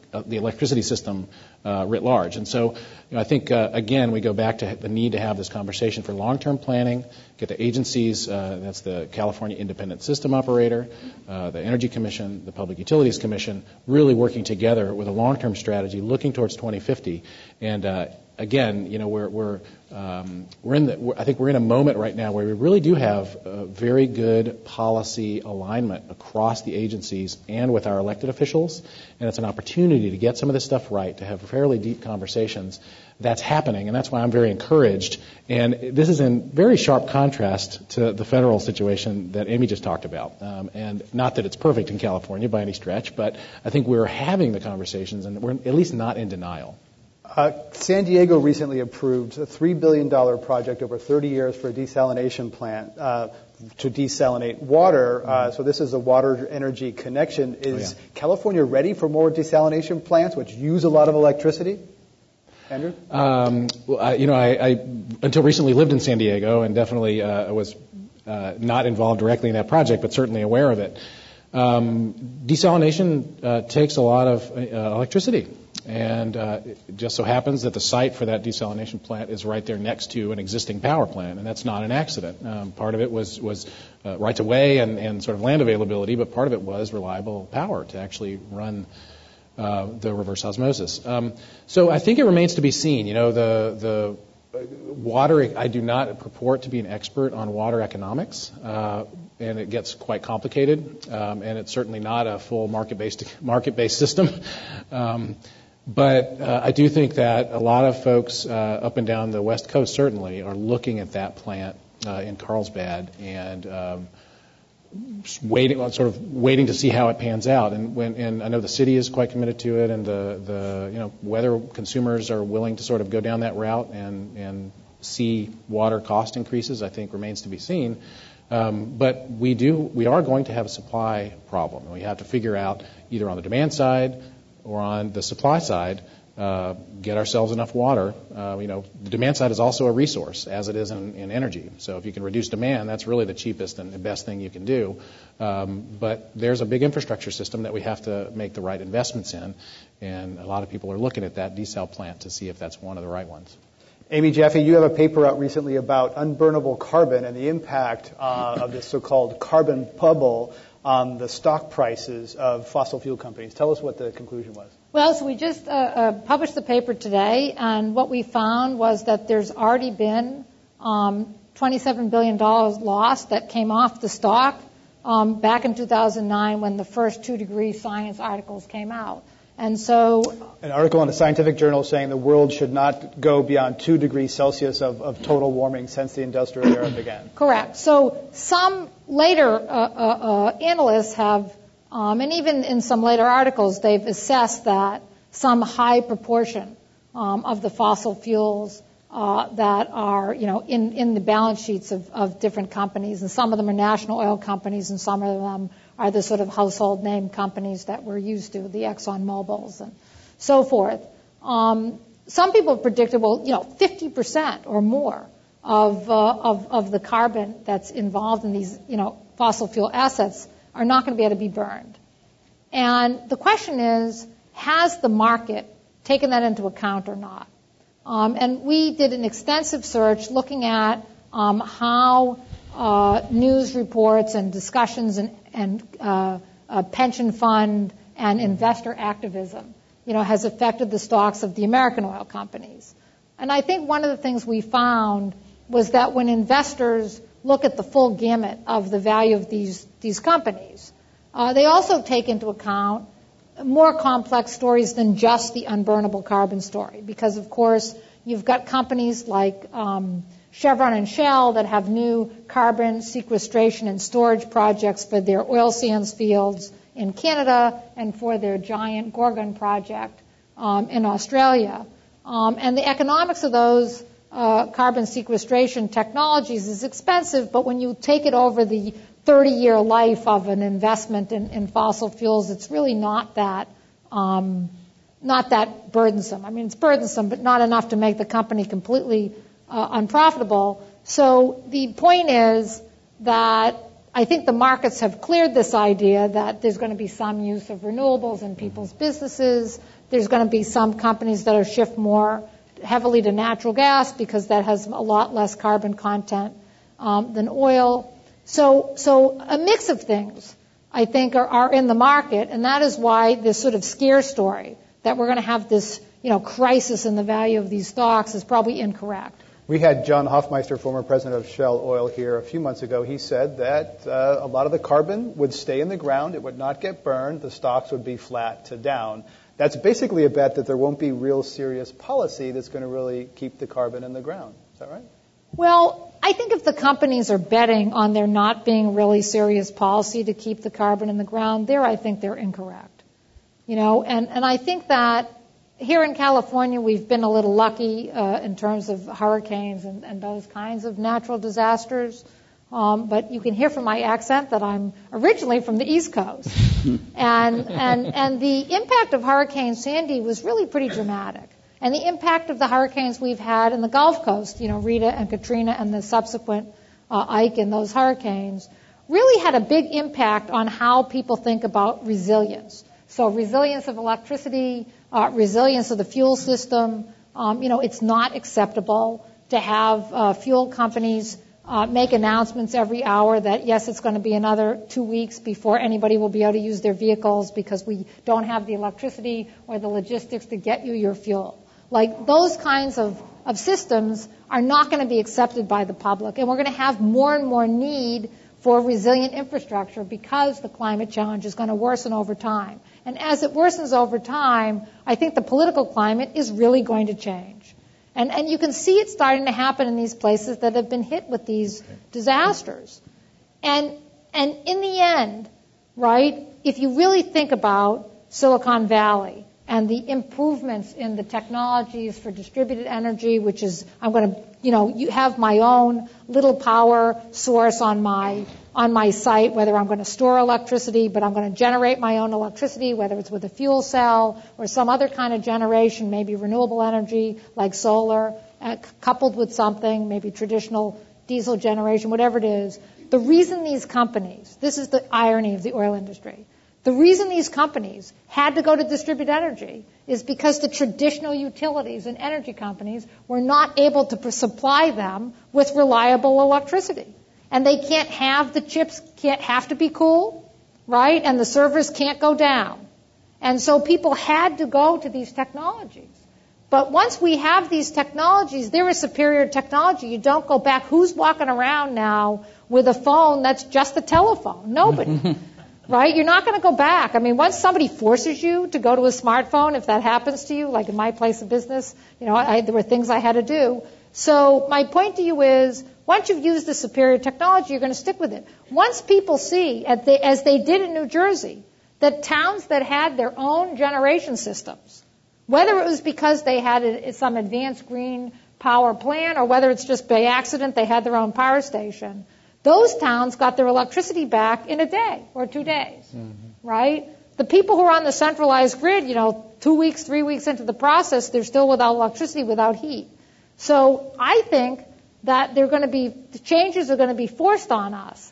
uh, the electricity system uh, writ large. And so, you know, I think uh, again we go back to the need to have this conversation for long-term planning. Get the agencies, uh, that's the California Independent System Operator, uh, the Energy Commission, the Public Utilities Commission, really working together with a long-term strategy, looking towards twenty fifty. And uh, again, you know, we're we're um, we're in the we're, I think we're in a moment right now where we really do have a very good policy alignment across the agencies and with our elected officials, and it's an opportunity to get some of this stuff right, to have fairly deep conversations. That's happening, and that's why I'm very encouraged. And this is in very sharp contrast to the federal situation that Amy just talked about. Um, and not that it's perfect in California by any stretch, but I think we're having the conversations, and we're at least not in denial. Uh, San Diego recently approved a three billion dollars project over thirty years for a desalination plant uh, to desalinate water. Uh, so this is a water energy connection. Is oh, yeah. California ready for more desalination plants, which use a lot of electricity? Andrew? Um, well, I, you know, I, I until recently lived in San Diego and definitely uh, was uh, not involved directly in that project, but certainly aware of it. Um, desalination uh, takes a lot of uh, electricity, and uh, it just so happens that the site for that desalination plant is right there next to an existing power plant, and that's not an accident. Um, part of it was was uh, rights of way and, and sort of land availability, but part of it was reliable power to actually run Uh, the reverse osmosis. Um, so I think it remains to be seen. You know, the the water. I do not purport to be an expert on water economics, uh, and it gets quite complicated. Um, and it's certainly not a full market-based market-based system. Um, but uh, I do think that a lot of folks uh, up and down the West Coast certainly are looking at that plant uh, in Carlsbad and. Um, Waiting, sort of waiting to see how it pans out, and when, and I know the city is quite committed to it, and the, the, you know, whether consumers are willing to sort of go down that route and and see water cost increases, I think remains to be seen. Um, but we do, we are going to have a supply problem, and we have to figure out either on the demand side or on the supply side. Uh, get ourselves enough water. Uh, you know, the demand side is also a resource, as it is in, in energy. So if you can reduce demand, that's really the cheapest and the best thing you can do. Um, but there's a big infrastructure system that we have to make the right investments in, and a lot of people are looking at that desal plant to see if that's one of the right ones. Amy Jaffe, you have a paper out recently about unburnable carbon and the impact uh, of this so-called carbon bubble on the stock prices of fossil fuel companies. Tell us what the conclusion was. Well, so we just uh, uh, published the paper today, and what we found was that there's already been um, twenty-seven billion dollars lost that came off the stock um, back in two thousand nine when the first two-degree science articles came out. And so an article in a scientific journal saying the world should not go beyond two degrees Celsius of, of total warming since the industrial era began. Correct. So some later uh, uh, uh, analysts have, um, and even in some later articles, they've assessed that some high proportion um, of the fossil fuels uh, that are, you know, in, in the balance sheets of, of different companies, and some of them are national oil companies, and some of them are the sort of household name companies that we're used to, the Exxon Mobils and so forth. Um, some people have predicted, well, you know, fifty percent or more of, uh, of of the carbon that's involved in these, you know, fossil fuel assets are not going to be able to be burned. And the question is, has the market taken that into account or not? Um, and we did an extensive search looking at um, how uh, news reports and discussions and, and uh, uh, pension fund and investor activism, you know, has affected the stocks of the American oil companies. And I think one of the things we found was that when investors look at the full gamut of the value of these these companies, uh, they also take into account more complex stories than just the unburnable carbon story. Because, of course, you've got companies like um, Chevron and Shell that have new carbon sequestration and storage projects for their oil sands fields in Canada and for their giant Gorgon project um, in Australia. Um, and the economics of those uh, carbon sequestration technologies is expensive, but when you take it over the thirty-year life of an investment in, in fossil fuels, it's really not that um, not that burdensome. I mean, it's burdensome, but not enough to make the company completely uh, unprofitable. So the point is that I think the markets have cleared this idea that there's going to be some use of renewables in people's businesses, There's going to be some companies that are shift more heavily to natural gas because that has a lot less carbon content um, than oil. So, so a mix of things, I think, are, are in the market, and that is why this sort of scare story that we're going to have this, you know, crisis in the value of these stocks is probably incorrect. We had John Hofmeister, former president of Shell Oil, here a few months ago. He said that uh, a lot of the carbon would stay in the ground. It would not get burned. The stocks would be flat to down. That's basically a bet that there won't be real serious policy that's going to really keep the carbon in the ground. Is that right? Well, I think if the companies are betting on there not being really serious policy to keep the carbon in the ground, there I think they're incorrect. You know, and, and I think that here in California we've been a little lucky uh, in terms of hurricanes and, and those kinds of natural disasters. Um, but you can hear from my accent that I'm originally from the East Coast. and, and, and the impact of Hurricane Sandy was really pretty dramatic. And the impact of the hurricanes we've had in the Gulf Coast, you know, Rita and Katrina and the subsequent uh, Ike and those hurricanes, really had a big impact on how people think about resilience. So resilience of electricity, uh, resilience of the fuel system. Um, you know, it's not acceptable to have uh, fuel companies Uh, make announcements every hour that, yes, it's going to be another two weeks before anybody will be able to use their vehicles because we don't have the electricity or the logistics to get you your fuel. Like, those kinds of, of systems are not going to be accepted by the public, and we're going to have more and more need for resilient infrastructure because the climate challenge is going to worsen over time. And as it worsens over time, I think the political climate is really going to change. And, and you can see it starting to happen in these places that have been hit with these disasters. And, and in the end, right, if you really think about Silicon Valley and the improvements in the technologies for distributed energy, which is, I'm going to, you know, you have my own little power source on my on my site, whether I'm going to store electricity, but I'm going to generate my own electricity, whether it's with a fuel cell or some other kind of generation, maybe renewable energy like solar, uh, coupled with something, maybe traditional diesel generation, whatever it is. The reason these companies, this is the irony of the oil industry, the reason these companies had to go to distributed energy is because the traditional utilities and energy companies were not able to supply them with reliable electricity. And they can't have, the chips can't have to be cool, right? And the servers can't go down. And so people had to go to these technologies. But once we have these technologies, they're a superior technology. You don't go back. Who's walking around now with a phone that's just a telephone? Nobody, right? You're not going to go back. I mean, once somebody forces you to go to a smartphone, if that happens to you, like in my place of business, you know, I, there were things I had to do. So my point to you is, once you've used the superior technology, you're going to stick with it. Once people see, as they, as they did in New Jersey, that towns that had their own generation systems, whether it was because they had a, some advanced green power plant or whether it's just by accident they had their own power station, those towns got their electricity back in a day or two days, mm-hmm. right? The people who are on the centralized grid, you know, two weeks, three weeks into the process, they're still without electricity, without heat. So I think that they're going to be, the changes are going to be forced on us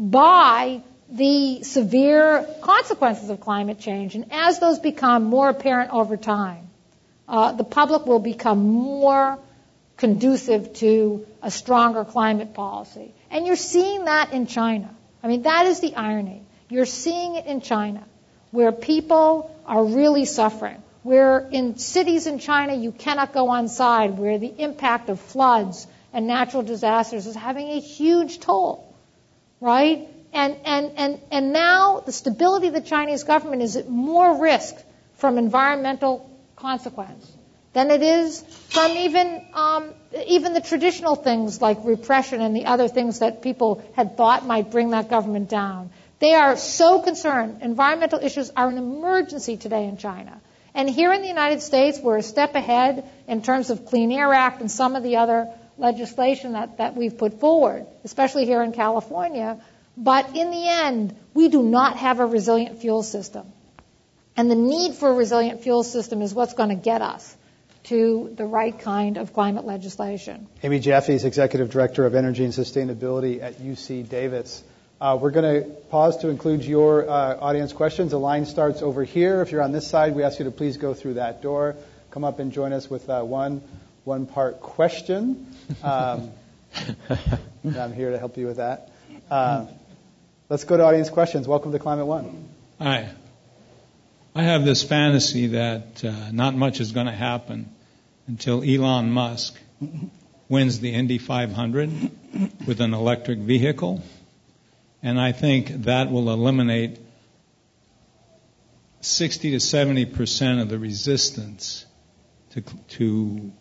by the severe consequences of climate change. And as those become more apparent over time, uh, the public will become more conducive to a stronger climate policy. And you're seeing that in China. I mean, that is the irony. You're seeing it in China, where people are really suffering. Where in cities in China you cannot go outside, where the impact of floods and natural disasters is having a huge toll, right? And, and, and, and now the stability of the Chinese government is at more risk from environmental consequence than it is from even, um, even the traditional things like repression and the other things that people had thought might bring that government down. They are so concerned. Environmental issues are an emergency today in China. And here in the United States, we're a step ahead in terms of Clean Air Act and some of the other legislation that, that we've put forward, especially here in California. But in the end, we do not have a resilient fuel system. And the need for a resilient fuel system is what's going to get us to the right kind of climate legislation. Amy Jaffe is Executive Director of Energy and Sustainability at U C Davis. Uh, we're going to pause to include your uh, audience questions. The line starts over here. If you're on this side, we ask you to please go through that door. Come up and join us with uh, one one-part question. Um, I'm here to help you with that. Uh, let's go to audience questions. Welcome to Climate One. Hi. I have this fantasy that uh, not much is going to happen until Elon Musk wins the Indy five hundred with an electric vehicle. And I think that will eliminate sixty to seventy percent of the resistance to, to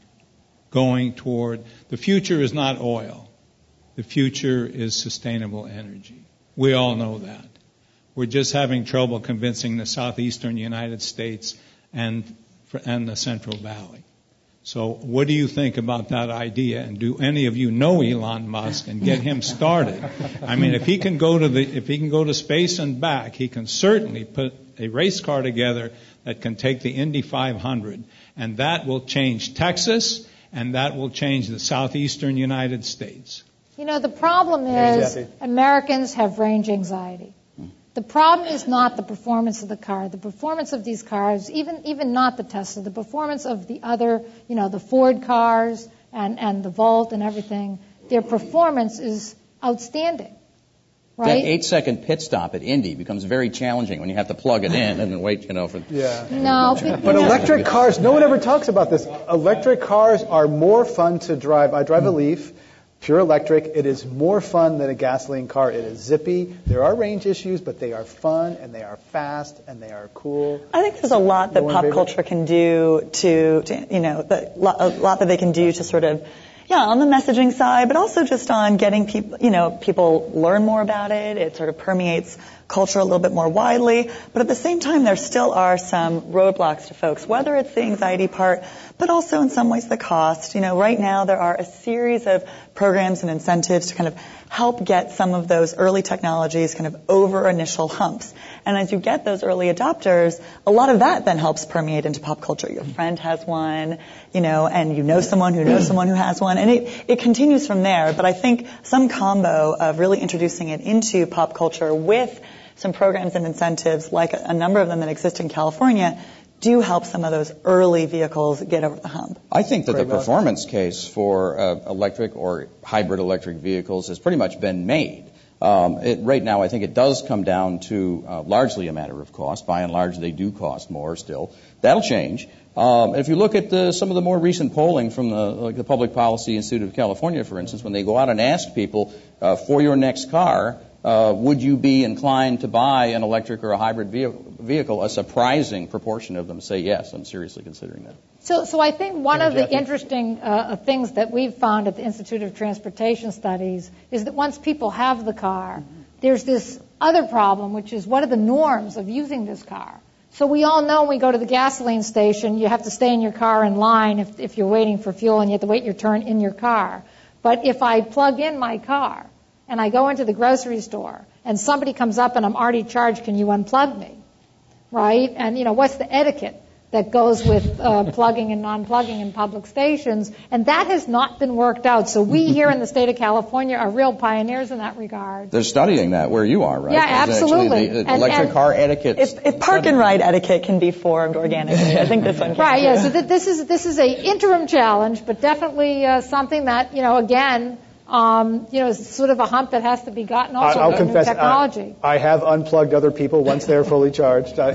going toward, the future is not oil. The future is sustainable energy. We all know that. We're just having trouble convincing the southeastern United States and, and the Central Valley. So what do you think about that idea? And do any of you know Elon Musk and get him started? I mean, if he can go to the, if he can go to space and back, he can certainly put a race car together that can take the Indy five hundred, and that will change Texas, and that will change the southeastern United States. You know, the problem is Americans have range anxiety. The problem is not the performance of the car. The performance of these cars, even even not the Tesla, the performance of the other, you know, the Ford cars and, and the Volt and everything, their performance is outstanding, right? That eight-second pit stop at Indy becomes very challenging when you have to plug it in and then wait, you know, for... Yeah. No. But, but electric cars, no one ever talks about this. Electric cars are more fun to drive. I drive a Leaf. Pure electric. It is more fun than a gasoline car. It is zippy. There are range issues, but they are fun and they are fast and they are cool. I think there's a lot that No pop favorite? culture can do to, to you know, the, a lot that they can do to sort of, yeah, on the messaging side, but also just on getting people, you know, people learn more about it. It sort of permeates culture a little bit more widely. But at the same time, there still are some roadblocks to folks, whether it's the anxiety part, but also in some ways the cost. You know, right now there are a series of programs and incentives to kind of help get some of those early technologies kind of over initial humps. And as you get those early adopters, a lot of that then helps permeate into pop culture. Your friend has one, you know, and you know someone who knows someone who has one, and it, it continues from there. But I think some combo of really introducing it into pop culture with some programs and incentives, like a, a number of them that exist in California, do help some of those early vehicles get over the hump. I think that the performance case for uh, electric or hybrid electric vehicles has pretty much been made. Um, it, right now, I think it does come down to uh, largely a matter of cost. By and large, they do cost more still. That'll change. Um, if you look at the, some of the more recent polling from the, like the Public Policy Institute of California, for instance, when they go out and ask people uh, for your next car, Uh, would you be inclined to buy an electric or a hybrid vehicle? A surprising proportion of them say yes. I'm seriously considering that. So, so I think one of the interesting uh, things that we've found at the Institute of Transportation Studies is that once people have the car, there's this other problem, which is what are the norms of using this car? So we all know when we go to the gasoline station, you have to stay in your car in line if, if you're waiting for fuel, and you have to wait your turn in your car. But if I plug in my car, and I go into the grocery store, and somebody comes up and I'm already charged, can you unplug me? Right? And, you know, what's the etiquette that goes with uh, plugging and non-plugging in public stations? And that has not been worked out. So we here in the state of California are real pioneers in that regard. They're studying that where you are, right? Yeah, absolutely. The, the and, electric and car etiquette. If, if park and ride etiquette can be formed organically, I think this one can. Right, yeah. So th- this is this is a interim challenge, but definitely uh, something that, you know, again, Um, you know, it's sort of a hump that has to be gotten also I'll with confess, new technology. I, I have unplugged other people once they're fully charged. uh,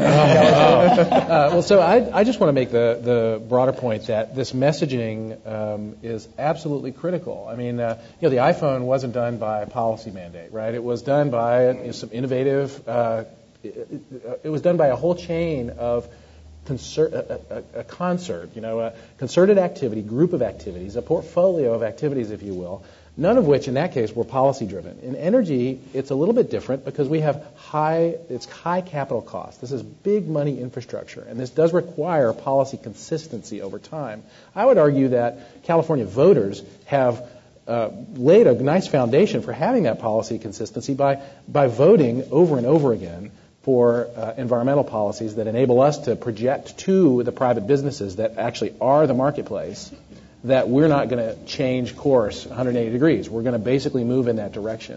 well, so I, I just want to make the, the broader point that this messaging um, is absolutely critical. I mean, uh, you know, the iPhone wasn't done by a policy mandate, right? It was done by you know, some innovative, uh, it, it was done by a whole chain of Concert, a, a, a concert, you know, a concerted activity, group of activities, a portfolio of activities, if you will, none of which in that case were policy driven. In energy, it's a little bit different because we have high, it's high capital cost. This is big money infrastructure, and this does require policy consistency over time. I would argue that California voters have uh, laid a nice foundation for having that policy consistency by, by voting over and over again for uh, environmental policies that enable us to project to the private businesses that actually are the marketplace that we're not going to change course one hundred eighty degrees. We're going to basically move in that direction.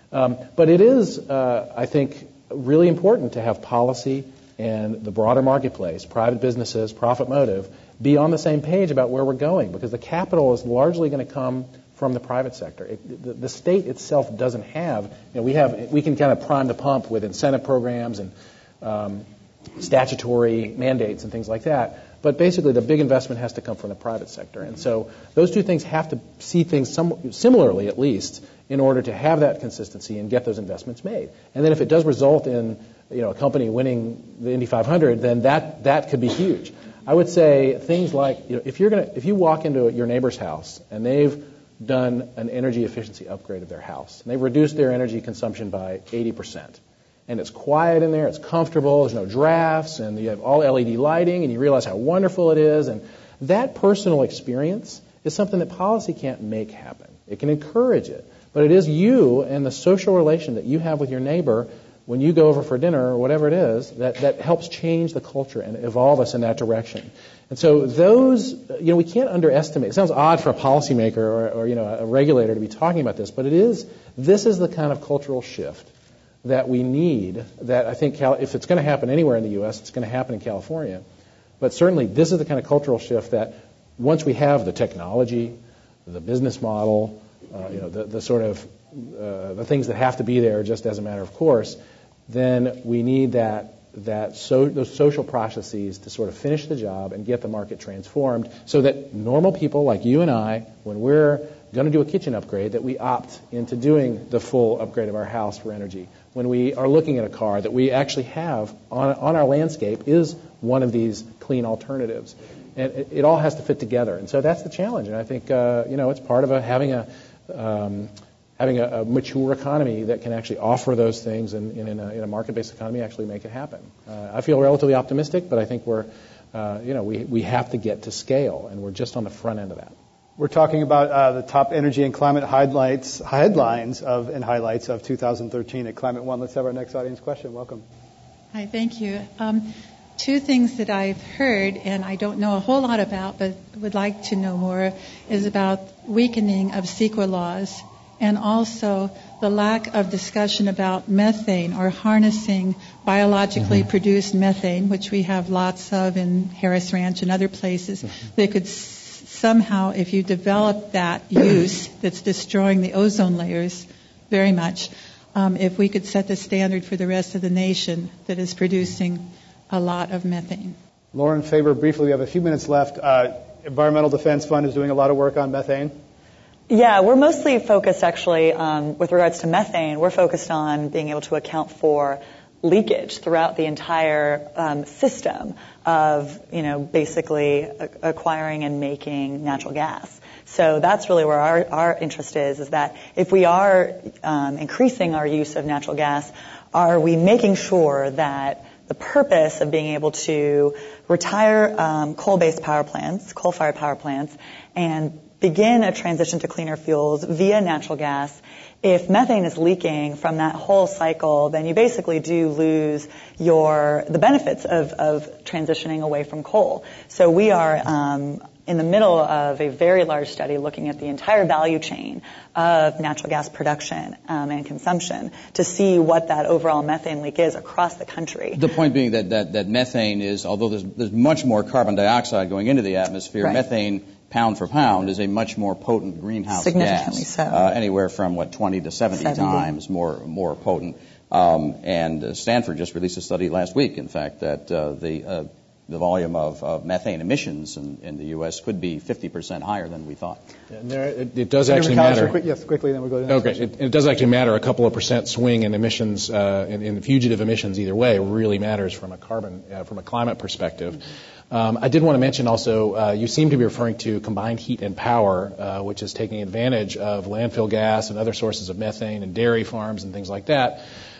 Um, but it is, uh, I think, really important to have policy and the broader marketplace, private businesses, profit motive, be on the same page about where we're going, because the capital is largely going to come from the private sector. It, the, the state itself doesn't have, you know, we have, we can kind of prime the pump with incentive programs and um, statutory mandates and things like that. But basically, the big investment has to come from the private sector. And so those two things have to see things some, similarly, at least, in order to have that consistency and get those investments made. And then if it does result in, you know, a company winning the Indy five hundred, then that, that could be huge. I would say things like, you know, if you're gonna, if you walk into your neighbor's house and they've done an energy efficiency upgrade of their house, and they've reduced their energy consumption by eighty percent, and it's quiet in there, it's comfortable, there's no drafts, and you have all L E D lighting, and you realize how wonderful it is, and that personal experience is something that policy can't make happen. It can encourage it, but it is you and the social relation that you have with your neighbor when you go over for dinner or whatever it is that, that helps change the culture and evolve us in that direction. And so those, you know, we can't underestimate. It sounds odd for a policymaker or, or you know, a regulator to be talking about this, but it is, this is the kind of cultural shift that we need, that I think Cal- if it's going to happen anywhere in the U S, it's going to happen in California. But certainly this is the kind of cultural shift that once we have the technology, the business model, uh, you know, the, the sort of uh, the things that have to be there just as a matter of course, then we need that that so, those social processes to sort of finish the job and get the market transformed so that normal people like you and I, when we're going to do a kitchen upgrade, that we opt into doing the full upgrade of our house for energy. When we are looking at a car, that we actually have on, on our landscape is one of these clean alternatives. And it, it all has to fit together. And so that's the challenge. And I think, uh, you know, it's part of a, having a um, having a, a mature economy that can actually offer those things and, and in a, in a market-based economy actually make it happen. Uh, I feel relatively optimistic, but I think we're, uh, you know, we, we have to get to scale, and we're just on the front end of that. We're talking about uh, the top energy and climate highlights, headlines of and highlights of two thousand thirteen at Climate One. Let's have our next audience question. Welcome. Hi, thank you. Um, two things that I've heard, and I don't know a whole lot about, but would like to know more, is about weakening of CEQA laws, and also the lack of discussion about methane or harnessing biologically mm-hmm. produced methane, which we have lots of in Harris Ranch and other places. Mm-hmm. They could s- somehow, if you develop that use that's destroying the ozone layers very much, um, if we could set the standard for the rest of the nation that is producing a lot of methane. Lauren Faber, briefly, we have a few minutes left. Uh, Environmental Defense Fund is doing a lot of work on methane. Yeah, we're mostly focused actually um, with regards to methane. We're focused on being able to account for leakage throughout the entire um, system of, you know, basically a- acquiring and making natural gas. So that's really where our, our interest is, is that if we are um, increasing our use of natural gas, are we making sure that the purpose of being able to retire um, coal-based power plants, coal-fired power plants, and begin a transition to cleaner fuels via natural gas, if methane is leaking from that whole cycle, then you basically do lose your the benefits of, of transitioning away from coal. So we are um, in the middle of a very large study looking at the entire value chain of natural gas production um, and consumption to see what that overall methane leak is across the country. The point being that, that, that methane is, although there's, there's much more carbon dioxide going into the atmosphere, right. methane pound for pound is a much more potent greenhouse Significantly gas. so. Uh, anywhere from, what, twenty to seventy, seventy times more more potent. Um, and uh, Stanford just released a study last week, in fact, that uh, the uh, the volume of, of methane emissions in, in the U S could be fifty percent higher than we thought. And there, it, it does actually matter. Quick, yes, quickly, then we'll go to the next Okay, it, it does actually matter. A couple of percent swing in emissions, uh, in, in fugitive emissions either way really matters from a carbon, uh, from a climate perspective. Mm-hmm. Um, I did want to mention also, uh, you seem to be referring to combined heat and power, uh, which is taking advantage of landfill gas and other sources of methane and dairy farms and things like that.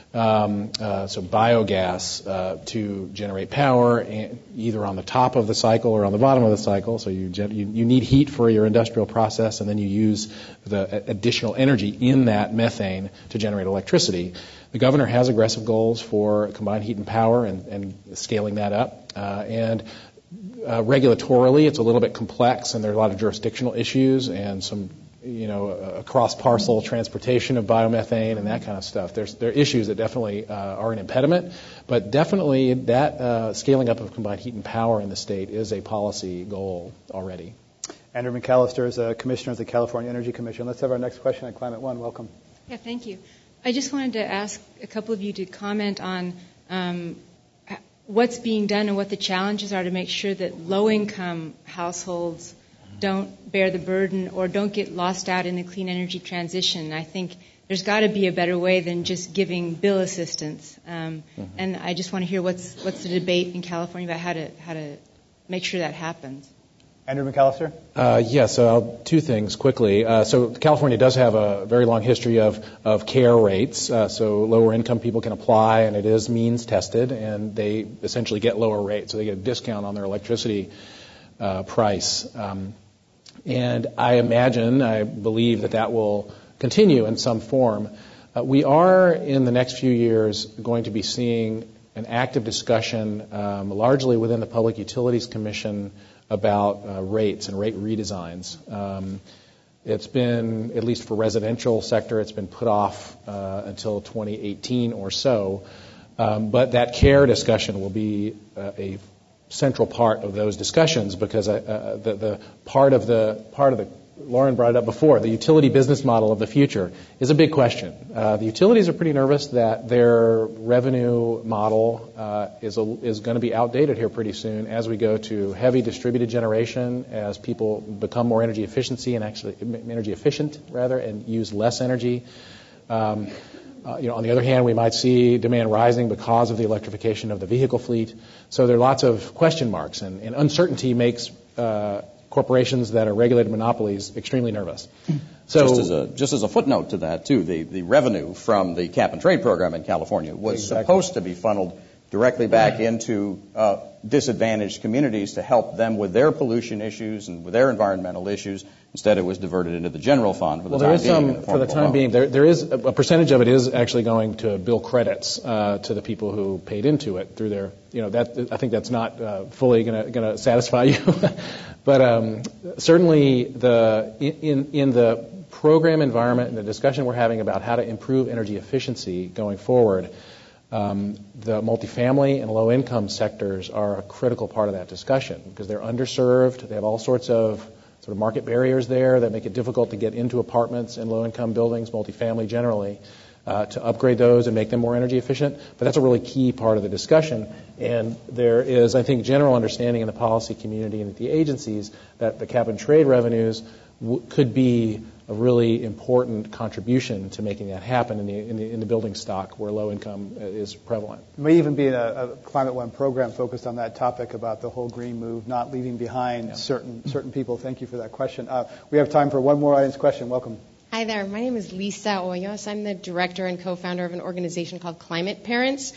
Um, uh, so biogas uh, to generate power, and either on the top of the cycle or on the bottom of the cycle. So you, gen- you you need heat for your industrial process, and then you use the additional energy in that methane to generate electricity. The governor has aggressive goals for combined heat and power and, and scaling that up. Uh, and uh, regulatorily, it's a little bit complex, and there are a lot of jurisdictional issues and some you know, a cross-parcel transportation of biomethane and that kind of stuff. There's there are issues that definitely uh, are an impediment, but definitely that uh, scaling up of combined heat and power in the state is a policy goal already. Andrew McAllister is a commissioner of the California Energy Commission. Let's have our next question at Climate One. Welcome. Yeah, thank you. I just wanted to ask a couple of you to comment on um, what's being done and what the challenges are to make sure that low-income households don't bear the burden or don't get lost out in the clean energy transition. I think there's got to be a better way than just giving bill assistance. Um, mm-hmm. And I just want to hear what's what's the debate in California about how to how to make sure that happens. Andrew McAllister? Uh, yes, yeah, so I'll, two things quickly. Uh, so California does have a very long history of, of care rates. Uh, so lower income people can apply, and it is means tested, and they essentially get lower rates. So they get a discount on their electricity uh, price. Um, and I imagine, I believe that that will continue in some form. Uh, we are, in the next few years, going to be seeing an active discussion, um, largely within the Public Utilities Commission, about uh, rates and rate redesigns. Um, it's been, at least for residential sector, it's been put off uh, until twenty eighteen or so. Um, but that care discussion will be uh, a central part of those discussions because uh, the, the part of the part of the Lauren brought it up before. The utility business model of the future is a big question. Uh, the utilities are pretty nervous that their revenue model uh, is a, is going to be outdated here pretty soon as we go to heavy distributed generation, as people become more energy efficiency and actually energy efficient rather, and use less energy. Um, uh, you know, on the other hand, we might see demand rising because of the electrification of the vehicle fleet. So there are lots of question marks, and, and uncertainty makes uh, corporations that are regulated monopolies extremely nervous. So, just as a just as a footnote to that too, the, the revenue from the cap and trade program in California was exactly. supposed to be funneled directly back into uh, disadvantaged communities to help them with their pollution issues and with their environmental issues. Instead, it was diverted into the general fund for the well, time there is being. Some, for the time being, there, there is a percentage of it is actually going to bill credits uh, to the people who paid into it through their, you know, that I think that's not uh, fully going to satisfy you, but um, certainly the in in the program environment and the discussion we're having about how to improve energy efficiency going forward. Um, the multifamily and low-income sectors are a critical part of that discussion because they're underserved. They have all sorts of sort of market barriers there that make it difficult to get into apartments in low-income buildings, multifamily generally, uh, to upgrade those and make them more energy efficient. But that's a really key part of the discussion. And there is, I think, general understanding in the policy community and at the agencies that the cap and trade revenues w- could be a really important contribution to making that happen in the in the, in the building stock where low income is prevalent. There may even be a, a Climate One program focused on that topic about the whole green move, not leaving behind yeah. certain certain people. Thank you for that question. Uh, we have time for one more audience question. Welcome. Hi there. My name is Lisa Hoyos. I'm the director and co-founder of an organization called Climate Parents.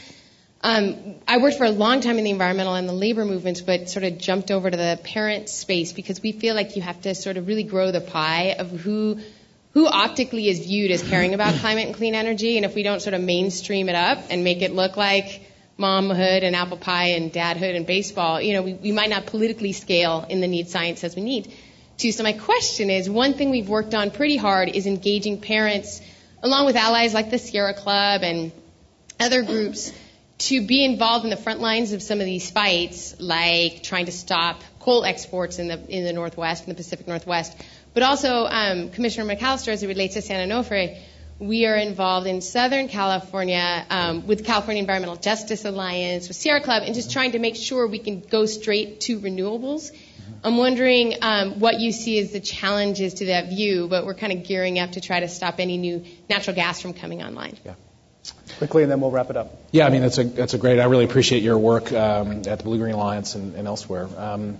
Um, I worked for a long time in the environmental and the labor movements, but sort of jumped over to the parent space because we feel like you have to sort of really grow the pie of who who optically is viewed as caring about climate and clean energy. And if we don't sort of mainstream it up and make it look like momhood and apple pie and dadhood and baseball, you know, we, we might not politically scale in the need science as we need to. So my question is, one thing we've worked on pretty hard is engaging parents, along with allies like the Sierra Club and other groups, to be involved in the front lines of some of these fights, like trying to stop coal exports in the in the Northwest, in the Pacific Northwest. But also, um, Commissioner McAllister, as it relates to San Onofre, we are involved in Southern California um, with California Environmental Justice Alliance, with Sierra Club, and just trying to make sure we can go straight to renewables. I'm wondering um, what you see as the challenges to that view, but we're kind of gearing up to try to stop any new natural gas from coming online. Yeah. Quickly, and then we'll wrap it up. Yeah, I mean, that's a that's a great. I really appreciate your work um, at the Blue Green Alliance and, and elsewhere. Um,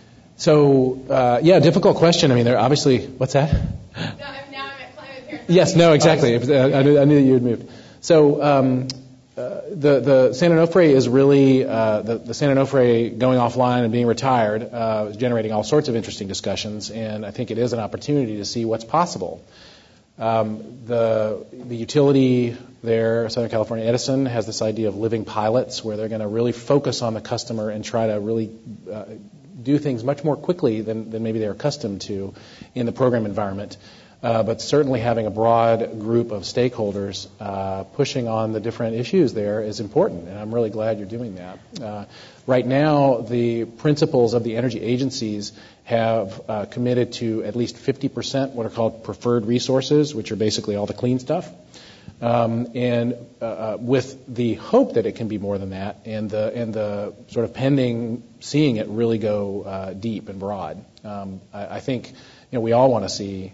so, uh, yeah, difficult question. I mean, there obviously. What's that? No, I'm, now I'm at Climate Parents. Yes, no, exactly. I knew, I knew that you had moved. So, um, uh, the the San Onofre is really uh, the the San Onofre going offline and being retired uh, is generating all sorts of interesting discussions, and I think it is an opportunity to see what's possible. Um, the the utility there, Southern California Edison, has this idea of living pilots where they're going to really focus on the customer and try to really uh, do things much more quickly than, than maybe they're accustomed to in the program environment. Uh, but certainly having a broad group of stakeholders uh, pushing on the different issues there is important, and I'm really glad you're doing that. Uh, right now, the principals of the energy agencies have uh, committed to at least fifty percent what are called preferred resources, which are basically all the clean stuff, um, and uh, uh, with the hope that it can be more than that, and the and the sort of pending seeing it really go uh, deep and broad. Um, I, I think you know we all want to see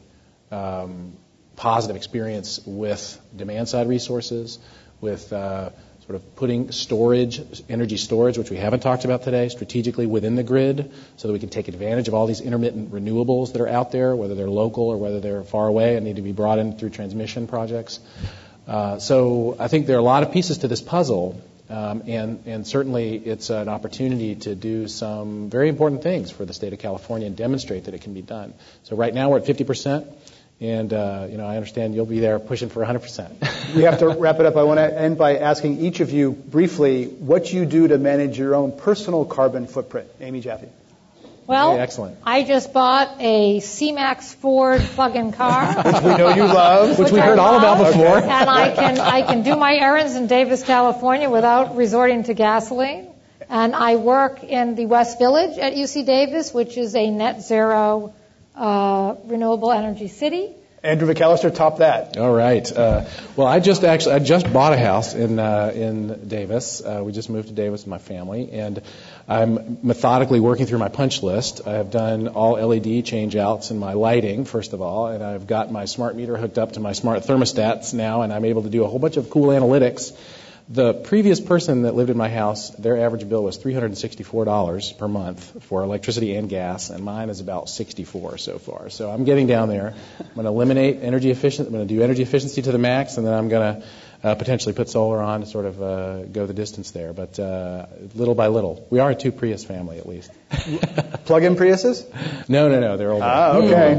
Um, positive experience with demand-side resources, with uh, sort of putting storage, energy storage, which we haven't talked about today, strategically within the grid so that we can take advantage of all these intermittent renewables that are out there, whether they're local or whether they're far away and need to be brought in through transmission projects. Uh, so I think there are a lot of pieces to this puzzle, um, and, and certainly it's an opportunity to do some very important things for the state of California and demonstrate that it can be done. So right now we're at fifty percent. And, uh, you know, I understand you'll be there pushing for one hundred percent. We have to wrap it up. I want to end by asking each of you briefly what you do to manage your own personal carbon footprint. Amy Jaffe. Well, hey, excellent. I just bought a C-Max Ford plug-in car. Which we know you love. Which, which we heard all about before. Okay. And I can, I can do my errands in Davis, California without resorting to gasoline. And I work in the West Village at U C Davis, which is a net zero Uh, renewable energy city. Andrew McAllister, top that. All right. Uh, well, I just actually I just bought a house in uh, in Davis. Uh, we just moved to Davis with my family, and I'm methodically working through my punch list. I have done all L E D change outs in my lighting, first of all, and I've got my smart meter hooked up to my smart thermostats now, and I'm able to do a whole bunch of cool analytics. The previous person that lived in my house, their average bill was three hundred sixty-four dollars per month for electricity and gas, and mine is about sixty-four dollars so far. So I'm getting down there. I'm going to eliminate energy efficient. I'm going to do energy efficiency to the max, and then I'm going to uh, potentially put solar on to sort of uh, go the distance there. But uh, little by little, we are a two Prius family at least. Plug-in Priuses? No, no, no. They're older. Ah, okay.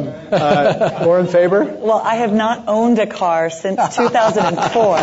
Uh, Lauren Faber? Well, I have not owned a car since two thousand four.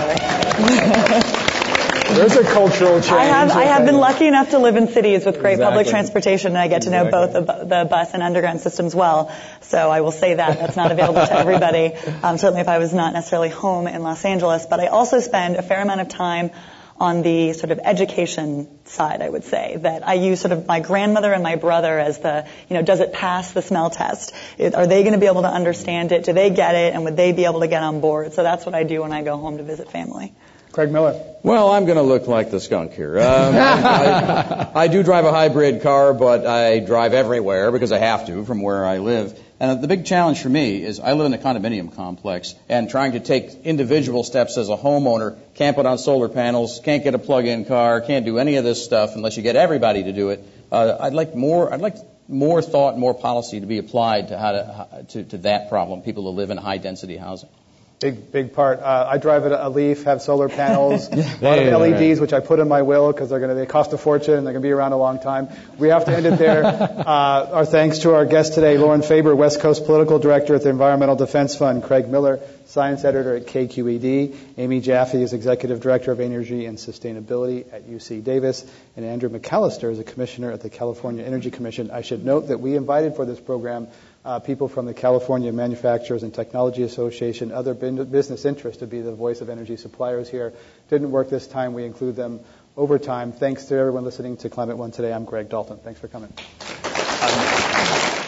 There's a cultural change. I have, I have been lucky enough to live in cities with great Exactly. public transportation, and I get to know Exactly. both the, the bus and underground systems well. So I will say that. That's not available to everybody, um, certainly if I was not necessarily home in Los Angeles. But I also spend a fair amount of time on the sort of education side, I would say, that I use sort of my grandmother and my brother as the, you know, does it pass the smell test? It, are they going to be able to understand it? Do they get it? And would they be able to get on board? So that's what I do when I go home to visit family. Craig Miller. Well, I'm going to look like the skunk here. Um, I, I do drive a hybrid car, but I drive everywhere because I have to from where I live. And the big challenge for me is I live in a condominium complex, and trying to take individual steps as a homeowner, can't put on solar panels, can't get a plug-in car, can't do any of this stuff unless you get everybody to do it. Uh, I'd like more. I'd like more thought, more policy to be applied to how to, to, to that problem. People who live in high-density housing. Big, big part. Uh, I drive a, a Leaf, have solar panels, a lot yeah, of L E Ds, right. which I put in my will because they're going to they cost a fortune and they're going to be around a long time. We have to end it there. Uh, our thanks to our guest today, Lauren Faber, West Coast Political Director at the Environmental Defense Fund, Craig Miller, Science Editor at K Q E D, Amy Jaffe is Executive Director of Energy and Sustainability at U C Davis, and Andrew McAllister is a Commissioner at the California Energy Commission. I should note that we invited for this program Uh, people from the California Manufacturers and Technology Association, other business interests to be the voice of energy suppliers here. Didn't work this time. We include them over time. Thanks to everyone listening to Climate One today. I'm Greg Dalton. Thanks for coming. Um,